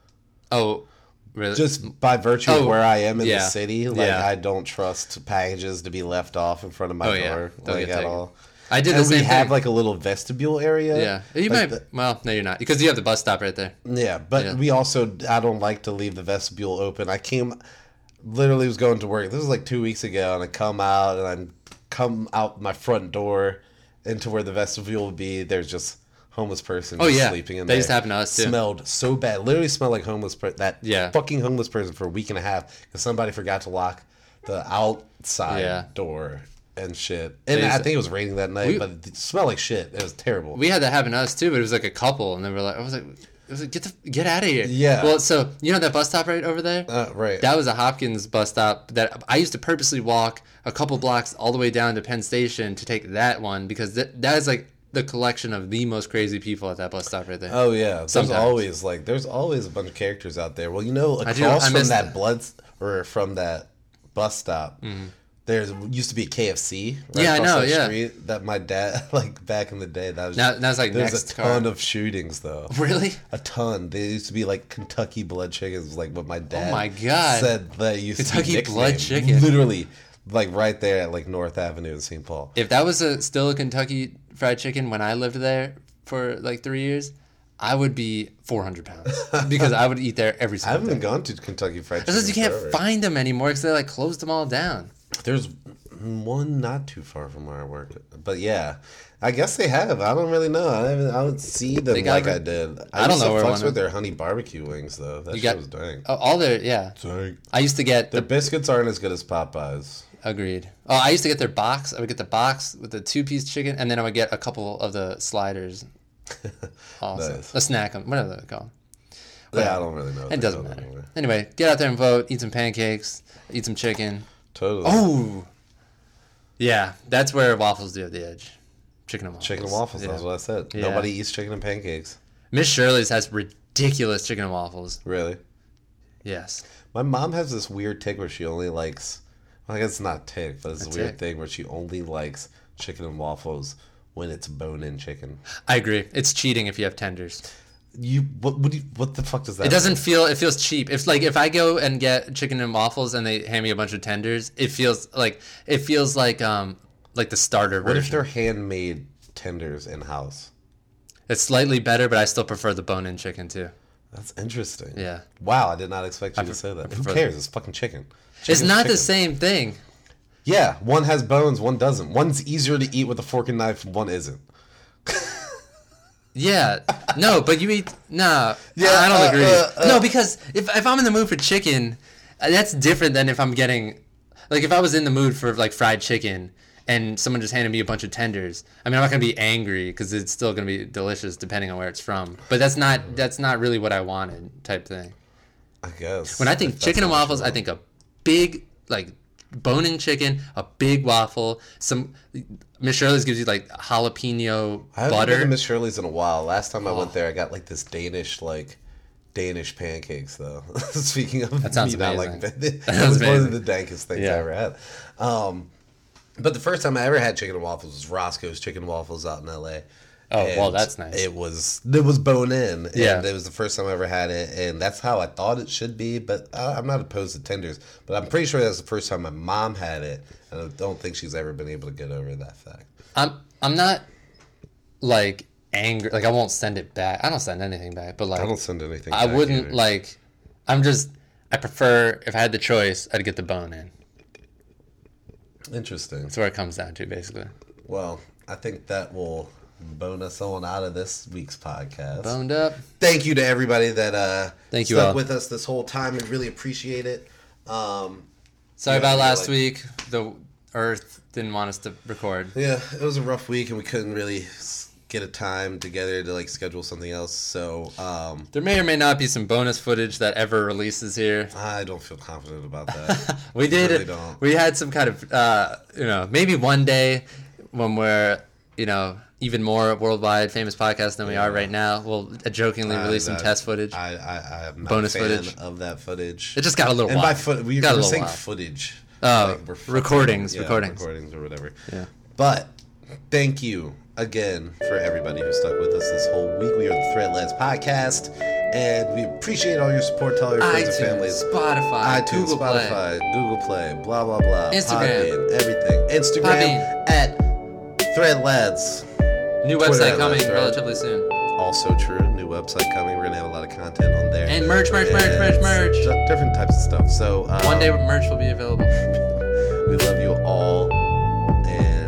oh, really? Just by virtue of Oh, where I am in yeah. the city, like Yeah. I don't trust packages to be left off in front of my Oh, yeah. door, They'll like get at taken. all. I did And the we same have thing. like a little vestibule area. Yeah. You like might. the- well, no, you're not, because you have the bus stop right there. Yeah, but Yeah. we also I don't like to leave the vestibule open. I came, literally was going to work. This was like two weeks ago, and I come out and I come out my front door into where the vestibule would be. There's just homeless person Oh, just yeah. sleeping in That there. used to happen to us, too. Smelled so bad. Literally smelled like homeless. Per- that Yeah. fucking homeless person for a week and a half because somebody forgot to lock the outside Yeah. door and shit. And They used I to- think it was raining that night, We- but it smelled like shit. It was terrible. We had that happen to us too, but it was like a couple, and they were like, I was like, it was like get the get out of here. Yeah. Well, so you know that bus stop right over there? uh, right. That was a Hopkins bus stop that I used to purposely walk a couple blocks all the way down to Penn Station to take that one because that that is like the collection of the most crazy people at that bus stop right there. Oh yeah, there's Sometimes. always like there's always a bunch of characters out there. Well, you know, I across do- I from miss that that. blood or from that bus stop, there's used to be a K F C. Right Mm-hmm. Yeah, I across know, that yeah. Street that my dad like back in the day. That was Now- now it's, like, there's next a ton car. of shootings though. Really? A ton. They used to be like Kentucky blood chickens, was, like what my dad. Oh my God. Said that used Kentucky to be blood nicknamed. chicken. Literally, like right there at like North Avenue in Saint Paul. If that was a still a Kentucky Fried Chicken when I lived there for like three years, I would be four hundred pounds because I would eat there every I single haven't day. been gone to Kentucky Fried Chicken. It's just you can't forever. find them anymore because they like closed them all down. There's One not too far from where I work, but yeah, I guess they have. I don't really know. I haven't, I don't see them They got like re- I did. I, I don't used know to where fucks one with is. their honey barbecue wings though. That You shit got- was dang. Oh, all their yeah. Dang. I used to get Their the biscuits aren't as good as Popeyes. agreed. Oh, I used to get their box. I would get the box with the two piece chicken, and then I would get a couple of the sliders. Also, Nice. a snack, whatever they're called. Yeah, I don't really know. what It they're doesn't called matter. anyway. Anyway, get out there and vote. Eat some pancakes. Eat some chicken. Totally. Oh, yeah, that's where waffles do have the edge. Chicken and waffles. Chicken and waffles. Yeah. That's what I said. Yeah. Nobody eats chicken and pancakes. Miss Shirley's has ridiculous chicken and waffles. Really? Yes. My mom has this weird tick where she only likes. Well, I guess it's not a tick, but it's a, A weird tick. thing where she only likes chicken and waffles when it's bone-in chicken. I agree. It's cheating if you have tenders. You what? What, do you, what the fuck does that? It doesn't mean? feel. It feels cheap. If like if I go and get chicken and waffles and they hand me a bunch of tenders, it feels like it feels like um like the starter What if version. they're handmade tenders in house? It's slightly better, but I still prefer the bone-in chicken too. That's interesting. Yeah. Wow, I did not expect you I to pref- say I that. Who prefer cares? It's fucking chicken. It's Chicken's not the chicken. same thing. Yeah, one has bones, one doesn't. One's easier to eat with a fork and knife, one isn't. Yeah, no, but you eat nah. Yeah, I don't uh, agree. uh, uh. no, because if if I'm in the mood for chicken, uh, that's different than if I'm getting, like if I was in the mood for like fried chicken and someone just handed me a bunch of tenders. I mean, I'm not gonna be angry because it's still gonna be delicious depending on where it's from. But that's not that's not really what I wanted type thing. I guess. When I think If that's chicken and how waffles, you I think a big like bone-in chicken, a big waffle, some Miss Shirley's gives you like jalapeno I haven't been to butter. Miss Shirley's in a while. Last time I Oh. went there, I got like this Danish like Danish pancakes though. Speaking of That sounds me not amazing. like That that sounds was one of amazing. the dankest things Yeah. I ever had. Um, but the first time I ever had chicken and waffles was Roscoe's Chicken and Waffles out in L A. Oh, well, And that's nice. It was it was bone in, Yeah. and it was the first time I ever had it, and that's how I thought it should be. But I, I'm not opposed to tenders, but I'm pretty sure that's the first time my mom had it, and I don't think she's ever been able to get over that fact. I'm I'm not like angry. Like I won't send it back. I don't send anything back. But like I don't send anything. I back wouldn't either. like. I'm just. I prefer if I had the choice, I'd get the bone in. Interesting. That's where it comes down to, basically. Well, I think that will bone us on out of this week's podcast. Boned up. Thank you to everybody that uh, Thank you stuck all. with us this whole time. We really appreciate it. Um, Sorry Yeah, about you're last like- week. The Earth didn't want us to record. yeah, it was a rough week, and we couldn't really s- get a time together to like schedule something else. So um, There may or may not be some bonus footage that ever releases here. I don't feel confident about that. We did really it. don't. We had some kind of, uh, you know, maybe one day when we're, you know, even more worldwide famous podcast than we are Yeah. right now, we'll jokingly I- release some I- test footage. I, I, I am not Bonus a fan footage. of that footage. It just got a little and wild. by foot, we Got a were little saying wild. footage. Oh, we're fucking- recordings, yeah, recordings. recordings or whatever. Yeah. But thank you again for everybody who stuck with us this whole week. We are the Thread Lads Podcast, and we appreciate all your support. Tell all your friends iTunes, and families. Spotify, iTunes, Google Play. Spotify, Google Play, blah blah blah. Instagram. Podbean, everything. Instagram Podbean. at Thread Lads. New Twitter website at coming Let's Thread. relatively soon. Also true. New website coming. We're gonna have a lot of content on there. And merch, merch, merch, merch, merch. d- Different types of stuff. So um, One day merch will be available. we love you all, and